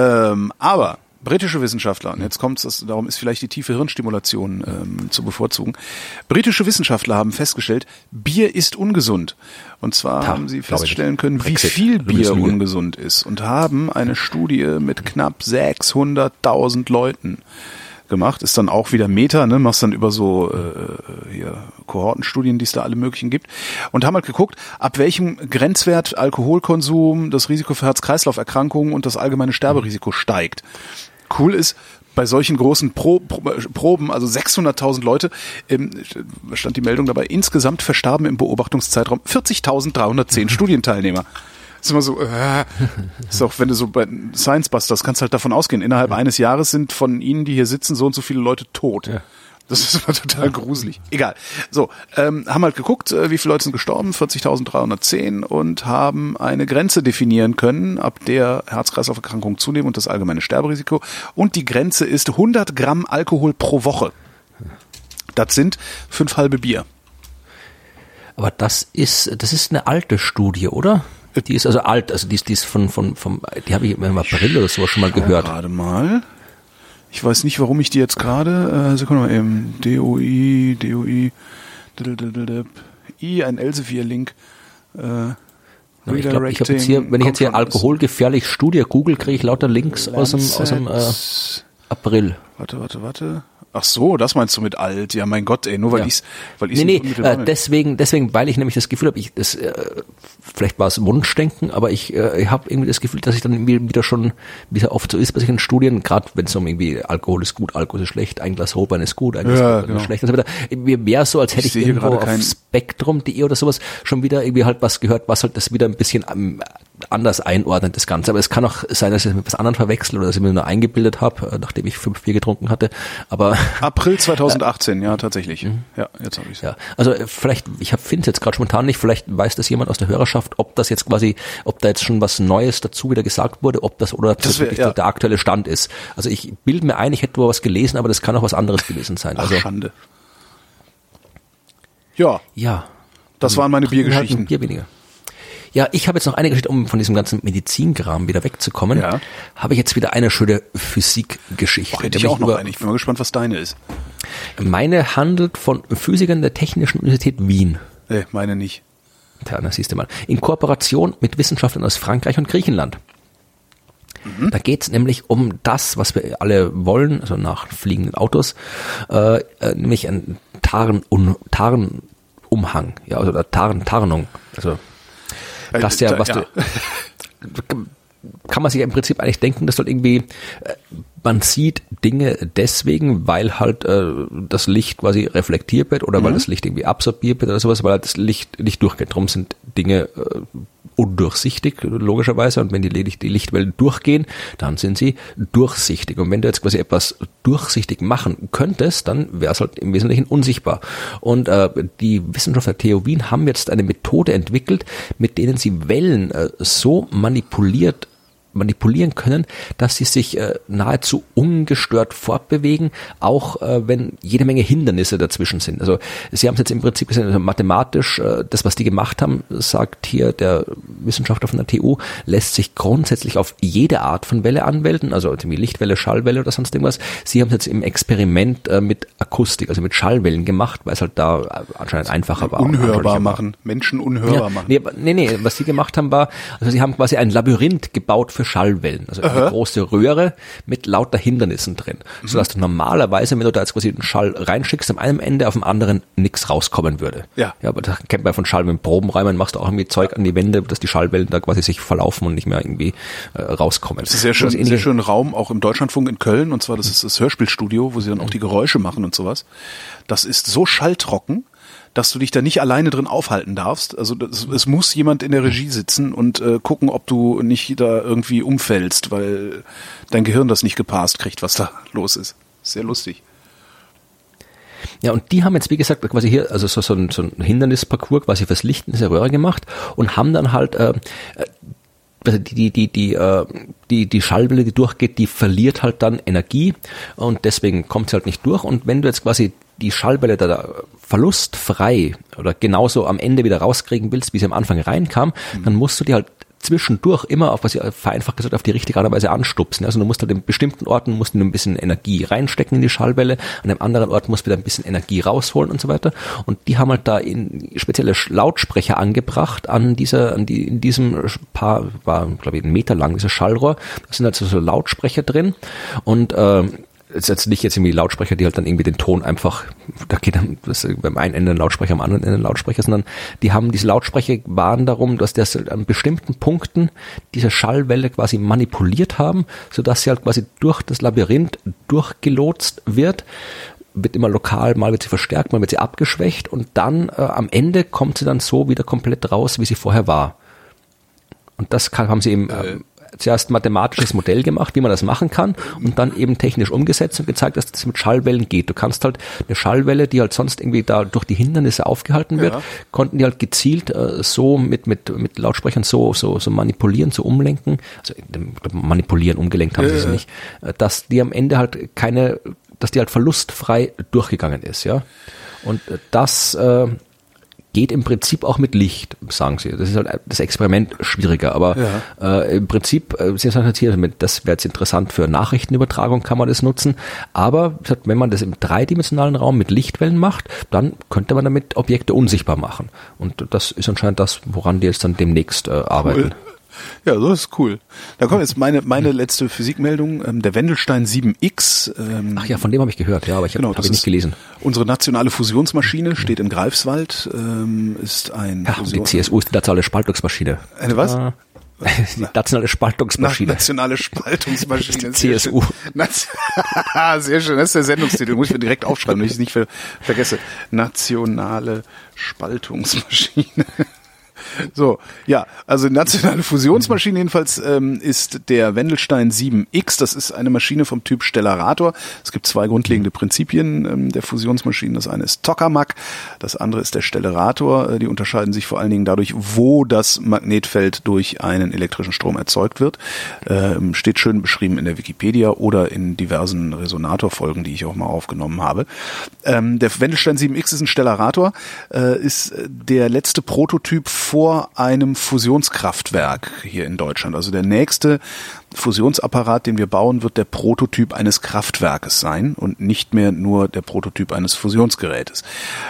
Aber britische Wissenschaftler, und jetzt kommt's, darum ist vielleicht die tiefe Hirnstimulation zu bevorzugen. Britische Wissenschaftler haben festgestellt, Bier ist ungesund. Und zwar haben sie feststellen können, wie viel Bier ungesund ist, und haben eine Studie mit knapp 600.000 Leuten gemacht. Ist dann auch wieder Meta, ne? Machst dann über so Kohortenstudien, die es da alle möglichen gibt, und haben halt geguckt, ab welchem Grenzwert Alkoholkonsum, das Risiko für Herz-Kreislauf-Erkrankungen und das allgemeine Sterberisiko steigt. Cool ist, bei solchen großen Proben, also 600.000 Leute, stand die Meldung dabei, insgesamt verstarben im Beobachtungszeitraum 40.310 Studienteilnehmer. Das ist immer so, ist auch, wenn du so bei Science Busters kannst halt davon ausgehen, innerhalb eines Jahres sind von ihnen, die hier sitzen, so und so viele Leute tot. Ja. Das ist immer total gruselig. Egal. So, haben halt geguckt, wie viele Leute sind gestorben, 40.310, und haben eine Grenze definieren können, ab der Herz-Kreislauf-Erkrankungen zunehmen und das allgemeine Sterberisiko. Und die Grenze ist 100 Gramm Alkohol pro Woche. Das sind 5 halbe Bier. Aber das ist eine alte Studie, oder? Die ist also alt, also die ist die habe ich im April oder so schon mal gehört. Gerade mal. Ich weiß nicht, warum ich die jetzt gerade, Sekunde mal eben, DOI, ein Elsevier-Link, ich glaube, ich habe jetzt hier, wenn ich jetzt hier alkoholgefährlich Studie google, kriege ich lauter Links aus dem April. Warte. Ach so, das meinst du mit alt? Ja, mein Gott, ey, nur weil ich's deswegen, weil ich nämlich das Gefühl habe, vielleicht war es Wunschdenken, aber ich habe irgendwie das Gefühl, dass ich dann wieder schon, wie es oft so ist bei solchen Studien, gerade wenn es um irgendwie Alkohol ist gut, Alkohol ist schlecht, ein Glas Rotwein ist gut, ein Glas Rotwein ist schlecht und so weiter. Mir wäre so, als hätte ich irgendwo auf Spektrum.de oder sowas schon wieder irgendwie halt was gehört, was halt das wieder ein bisschen anders einordnet, das Ganze. Aber es kann auch sein, dass ich es mit was anderem verwechsel oder dass ich mir nur eingebildet habe, nachdem ich 5 Bier getrunken hatte. Aber April 2018, ja, tatsächlich. Ja, jetzt habe ich es. Ja, also vielleicht, ich finde es jetzt gerade spontan nicht, vielleicht weiß das jemand aus der Hörerschaft, ob da jetzt schon was Neues dazu wieder gesagt wurde, ob das oder das wirklich der aktuelle Stand ist. Also ich bilde mir ein, ich hätte wohl was gelesen, aber das kann auch was anderes gewesen sein. Ach, also Schande. Ja. Das waren meine Biergeschichten. Halt Bier weniger. Ja, ich habe jetzt noch eine Geschichte, um von diesem ganzen Medizingram wieder wegzukommen. Ja. Habe ich jetzt wieder eine schöne Physikgeschichte. Hätte ich auch noch eine. Ich bin mal gespannt, was deine ist. Meine handelt von Physikern der Technischen Universität Wien. Meine nicht. Tja, das siehst du mal. In Kooperation mit Wissenschaftlern aus Frankreich und Griechenland. Da geht's nämlich um das, was wir alle wollen, also nach fliegenden Autos, nämlich ein Tarnumhang, ja, also Tarnung, also dass der, kann man sich ja im Prinzip eigentlich denken, dass dort irgendwie, man sieht Dinge deswegen, weil halt das Licht quasi reflektiert wird oder weil das Licht irgendwie absorbiert wird oder sowas, weil halt das Licht nicht durchgeht. Darum sind Dinge undurchsichtig, logischerweise. Und wenn die Lichtwellen durchgehen, dann sind sie durchsichtig. Und wenn du jetzt quasi etwas durchsichtig machen könntest, dann wäre es halt im Wesentlichen unsichtbar. Und die Wissenschaftler der TU Wien haben jetzt eine Methode entwickelt, mit denen sie Wellen so manipulieren können, dass sie sich nahezu ungestört fortbewegen, auch wenn jede Menge Hindernisse dazwischen sind. Also sie haben es jetzt im Prinzip gesehen, also mathematisch, das, was die gemacht haben, sagt hier der Wissenschaftler von der TU, lässt sich grundsätzlich auf jede Art von Welle anwenden, also wie Lichtwelle, Schallwelle oder sonst irgendwas. Sie haben es jetzt im Experiment mit Akustik, also mit Schallwellen gemacht, weil es halt da anscheinend einfacher war. Unhörbar machen, Menschen unhörbar machen. Nee, was sie gemacht haben war, also sie haben quasi ein Labyrinth gebaut für Schallwellen, also eine große Röhre mit lauter Hindernissen drin, sodass du normalerweise, wenn du da jetzt quasi den Schall reinschickst, am einen Ende auf dem anderen nichts rauskommen würde. Ja, aber das kennt man von Schallwellen. Probenräumen machst du auch irgendwie Zeug an die Wände, dass die Schallwellen da quasi sich verlaufen und nicht mehr irgendwie rauskommen. Das ist sehr schön Raum, auch im Deutschlandfunk in Köln, und zwar das ist das Hörspielstudio, wo sie dann auch die Geräusche machen und sowas. Das ist so schalltrocken, dass du dich da nicht alleine drin aufhalten darfst. Also es muss jemand in der Regie sitzen und gucken, ob du nicht da irgendwie umfällst, weil dein Gehirn das nicht gepasst kriegt, was da los ist. Sehr lustig. Ja, und die haben jetzt, wie gesagt, quasi hier, also so ein Hindernisparcours quasi fürs Lichten dieser Röhre gemacht und haben dann halt die Schallwelle, die durchgeht, die verliert halt dann Energie und deswegen kommt sie halt nicht durch. Und wenn du jetzt quasi die Schallwelle da verlustfrei oder genauso am Ende wieder rauskriegen willst, wie sie am Anfang reinkam, dann musst du die halt zwischendurch immer auf, was ich vereinfacht gesagt, auf die richtige Art und Weise anstupsen. Also du musst halt in bestimmten Orten musst du ein bisschen Energie reinstecken in die Schallwelle, an einem anderen Ort musst du wieder ein bisschen Energie rausholen und so weiter. Und die haben halt da in spezielle Lautsprecher angebracht in diesem Paar, war glaube ich 1 Meter lang, dieses Schallrohr. Da sind halt so Lautsprecher drin und ist jetzt nicht jetzt irgendwie Lautsprecher, die halt dann irgendwie den Ton einfach, da geht dann beim einen Ende ein Lautsprecher, am anderen Ende ein Lautsprecher, sondern diese Lautsprecher waren darum, dass das an bestimmten Punkten diese Schallwelle quasi manipuliert haben, sodass sie halt quasi durch das Labyrinth durchgelotst wird immer lokal, mal wird sie verstärkt, mal wird sie abgeschwächt und dann am Ende kommt sie dann so wieder komplett raus, wie sie vorher war. Und das haben sie eben zuerst ein mathematisches Modell gemacht, wie man das machen kann und dann eben technisch umgesetzt und gezeigt, dass das mit Schallwellen geht. Du kannst halt eine Schallwelle, die halt sonst irgendwie da durch die Hindernisse aufgehalten wird, konnten die halt gezielt so mit Lautsprechern so manipulieren, so umlenken, also manipulieren, umgelenkt haben sie es nicht, dass die am Ende halt dass die halt verlustfrei durchgegangen ist, ja. Und das geht im Prinzip auch mit Licht, sagen sie. Das ist halt das Experiment schwieriger, aber im Prinzip, sie sagen halt hier, das wäre jetzt interessant für Nachrichtenübertragung, kann man das nutzen, aber wenn man das im dreidimensionalen Raum mit Lichtwellen macht, dann könnte man damit Objekte unsichtbar machen. Und das ist anscheinend das, woran die jetzt dann demnächst arbeiten. Cool. Ja, so ist cool. Da kommt jetzt meine letzte Physikmeldung, der Wendelstein 7X. Ach ja, von dem habe ich gehört, ja, aber ich habe nicht gelesen. Unsere nationale Fusionsmaschine steht in Greifswald, ist ein... Ja, die CSU ist die nationale Spaltungsmaschine. Eine was? Die nationale Spaltungsmaschine. Nationale Spaltungsmaschine. Die CSU. Sehr schön, das ist der Sendungstitel. Muss ich mir direkt aufschreiben, damit ich es nicht vergesse. Nationale Spaltungsmaschine. So, ja, also nationale Fusionsmaschine jedenfalls ist der Wendelstein 7X. Das ist eine Maschine vom Typ Stellarator. Es gibt 2 grundlegende Prinzipien der Fusionsmaschinen. Das eine ist Tokamak, das andere ist der Stellarator. Die unterscheiden sich vor allen Dingen dadurch, wo das Magnetfeld durch einen elektrischen Strom erzeugt wird. Steht schön beschrieben in der Wikipedia oder in diversen Resonatorfolgen, die ich auch mal aufgenommen habe. Der Wendelstein 7X ist ein Stellarator, ist der letzte Prototyp vor einem Fusionskraftwerk hier in Deutschland. Also der nächste Fusionsapparat, den wir bauen, wird der Prototyp eines Kraftwerkes sein und nicht mehr nur der Prototyp eines Fusionsgerätes.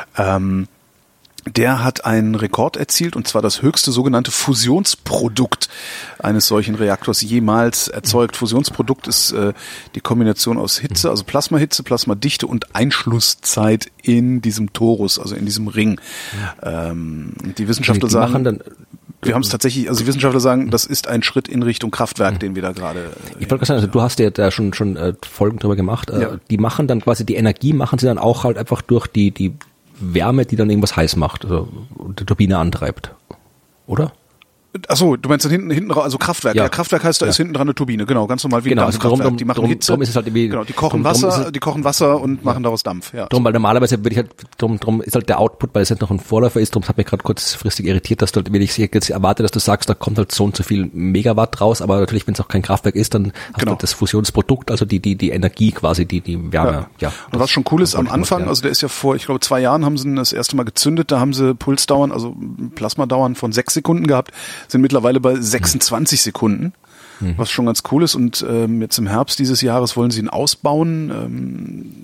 Der hat einen Rekord erzielt, und zwar das höchste sogenannte Fusionsprodukt eines solchen Reaktors jemals erzeugt. Fusionsprodukt ist die Kombination aus Hitze, also Plasmahitze, Plasmadichte und Einschlusszeit in diesem Torus, also in diesem Ring. Die Wissenschaftler sagen, wir haben es tatsächlich, also die Wissenschaftler sagen, das ist ein Schritt in Richtung Kraftwerk, den wir da gerade... Ich wollte sagen, also du hast ja da schon Folgen drüber gemacht. Ja. Die machen dann quasi, die Energie machen sie dann auch halt einfach durch die Wärme, die dann irgendwas heiß macht, also die Turbine antreibt, oder? Achso, du meinst dann hinten also Kraftwerk. Ja. Ja, Kraftwerk heißt, da ist hinten dran eine Turbine, genau, ganz normal wie ein Dampfkraftwerk. Die machen Hitze. Drum ist es halt irgendwie, genau, die kochen Wasser und machen daraus Dampf. Ja. Drum, weil normalerweise würde ich halt, drum ist halt der Output, weil es halt noch ein Vorläufer ist, drum hat mich gerade kurzfristig irritiert, dass du halt, wenn ich jetzt erwarte, dass du sagst, da kommt halt so und so viel Megawatt raus, aber natürlich, wenn es auch kein Kraftwerk ist, dann hast du halt das Fusionsprodukt, also die Energie quasi, die Wärme. Ja. Und was schon cool ist am Anfang, also der ist ja vor, ich glaube 2 Jahren haben sie ihn das erste Mal gezündet, da haben sie Pulsdauern, also Plasmadauern von 6 Sekunden gehabt, sind mittlerweile bei 26 Sekunden, was schon ganz cool ist. Und jetzt im Herbst dieses Jahres wollen sie ihn ausbauen.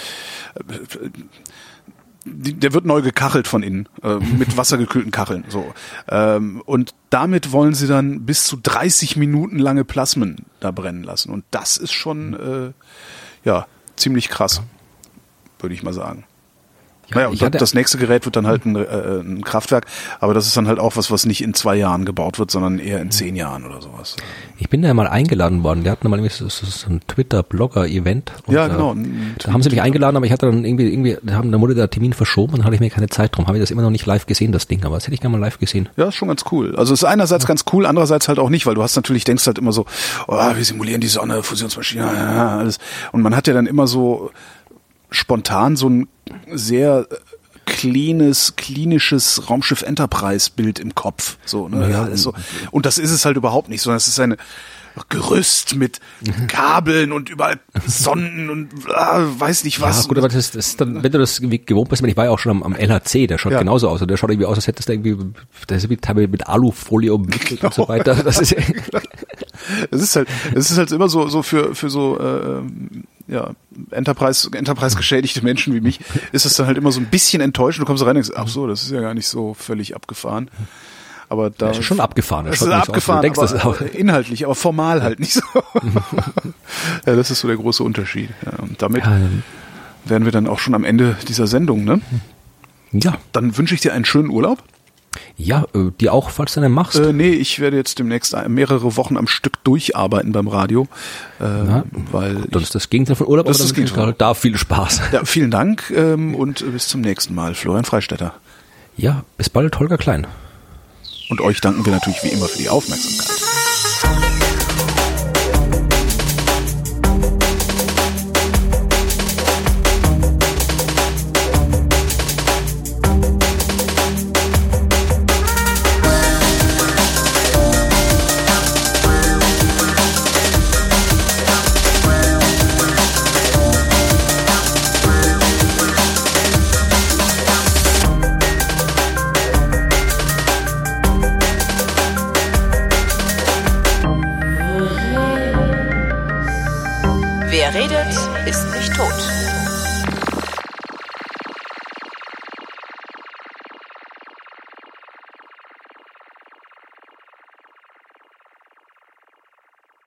Der wird neu gekachelt von innen, mit wassergekühlten Kacheln. So. Und damit wollen sie dann bis zu 30 Minuten lange Plasmen da brennen lassen. Und das ist schon ziemlich krass, würde ich mal sagen. Naja, und das nächste Gerät wird dann halt ein Kraftwerk, aber das ist dann halt auch was nicht in 2 Jahren gebaut wird, sondern eher in 10 Jahren oder sowas. Ich bin da ja mal eingeladen worden, wir hatten mal irgendwie so ein Twitter-Blogger-Event. Ja, genau. Da haben sie mich eingeladen, aber ich hatte dann irgendwie, da wurde der Termin verschoben und dann hatte ich mir keine Zeit drum. Habe ich das immer noch nicht live gesehen, das Ding, aber das hätte ich gerne mal live gesehen. Ja, ist schon ganz cool. Also es ist einerseits ganz cool, andererseits halt auch nicht, weil du hast natürlich, denkst halt immer so, wir simulieren die Sonne, Fusionsmaschine, alles. Und man hat ja dann immer so spontan so ein sehr klinisches Raumschiff Enterprise-Bild im Kopf. So, ne? Ja, also, und das ist es halt überhaupt nicht, sondern es ist eine Gerüst mit Kabeln und überall Sonden und weiß nicht was. Ja, gut, aber das ist dann, wenn du das irgendwie gewohnt bist, ich war ja auch schon am LHC, der schaut genauso aus. Und der schaut irgendwie aus, als hättest du irgendwie, das ist wie teilweise mit Alufolie umwickelt und so weiter. Das ist es ist halt immer so für so Enterprise geschädigte Menschen wie mich, ist es dann halt immer so ein bisschen enttäuschend. Du kommst rein und denkst, ach so, das ist ja gar nicht so völlig abgefahren. Aber da ist schon abgefahren. Es ist abgefahren, aber inhaltlich, aber formal halt nicht so. Ja, das ist so der große Unterschied. Ja, und damit wären wir dann auch schon am Ende dieser Sendung, ne? Ja. Dann wünsche ich dir einen schönen Urlaub. Ja, dir auch, falls du den machst. Nee, ich werde jetzt demnächst mehrere Wochen am Stück durcharbeiten beim Radio. Weil das ist das Gegenteil von Urlaub, das ist das Gegenteil. Da viel Spaß. Ja, vielen Dank und bis zum nächsten Mal. Florian Freistetter. Ja, bis bald, Holger Klein. Und euch danken wir natürlich wie immer für die Aufmerksamkeit. Wer redet, ist nicht tot.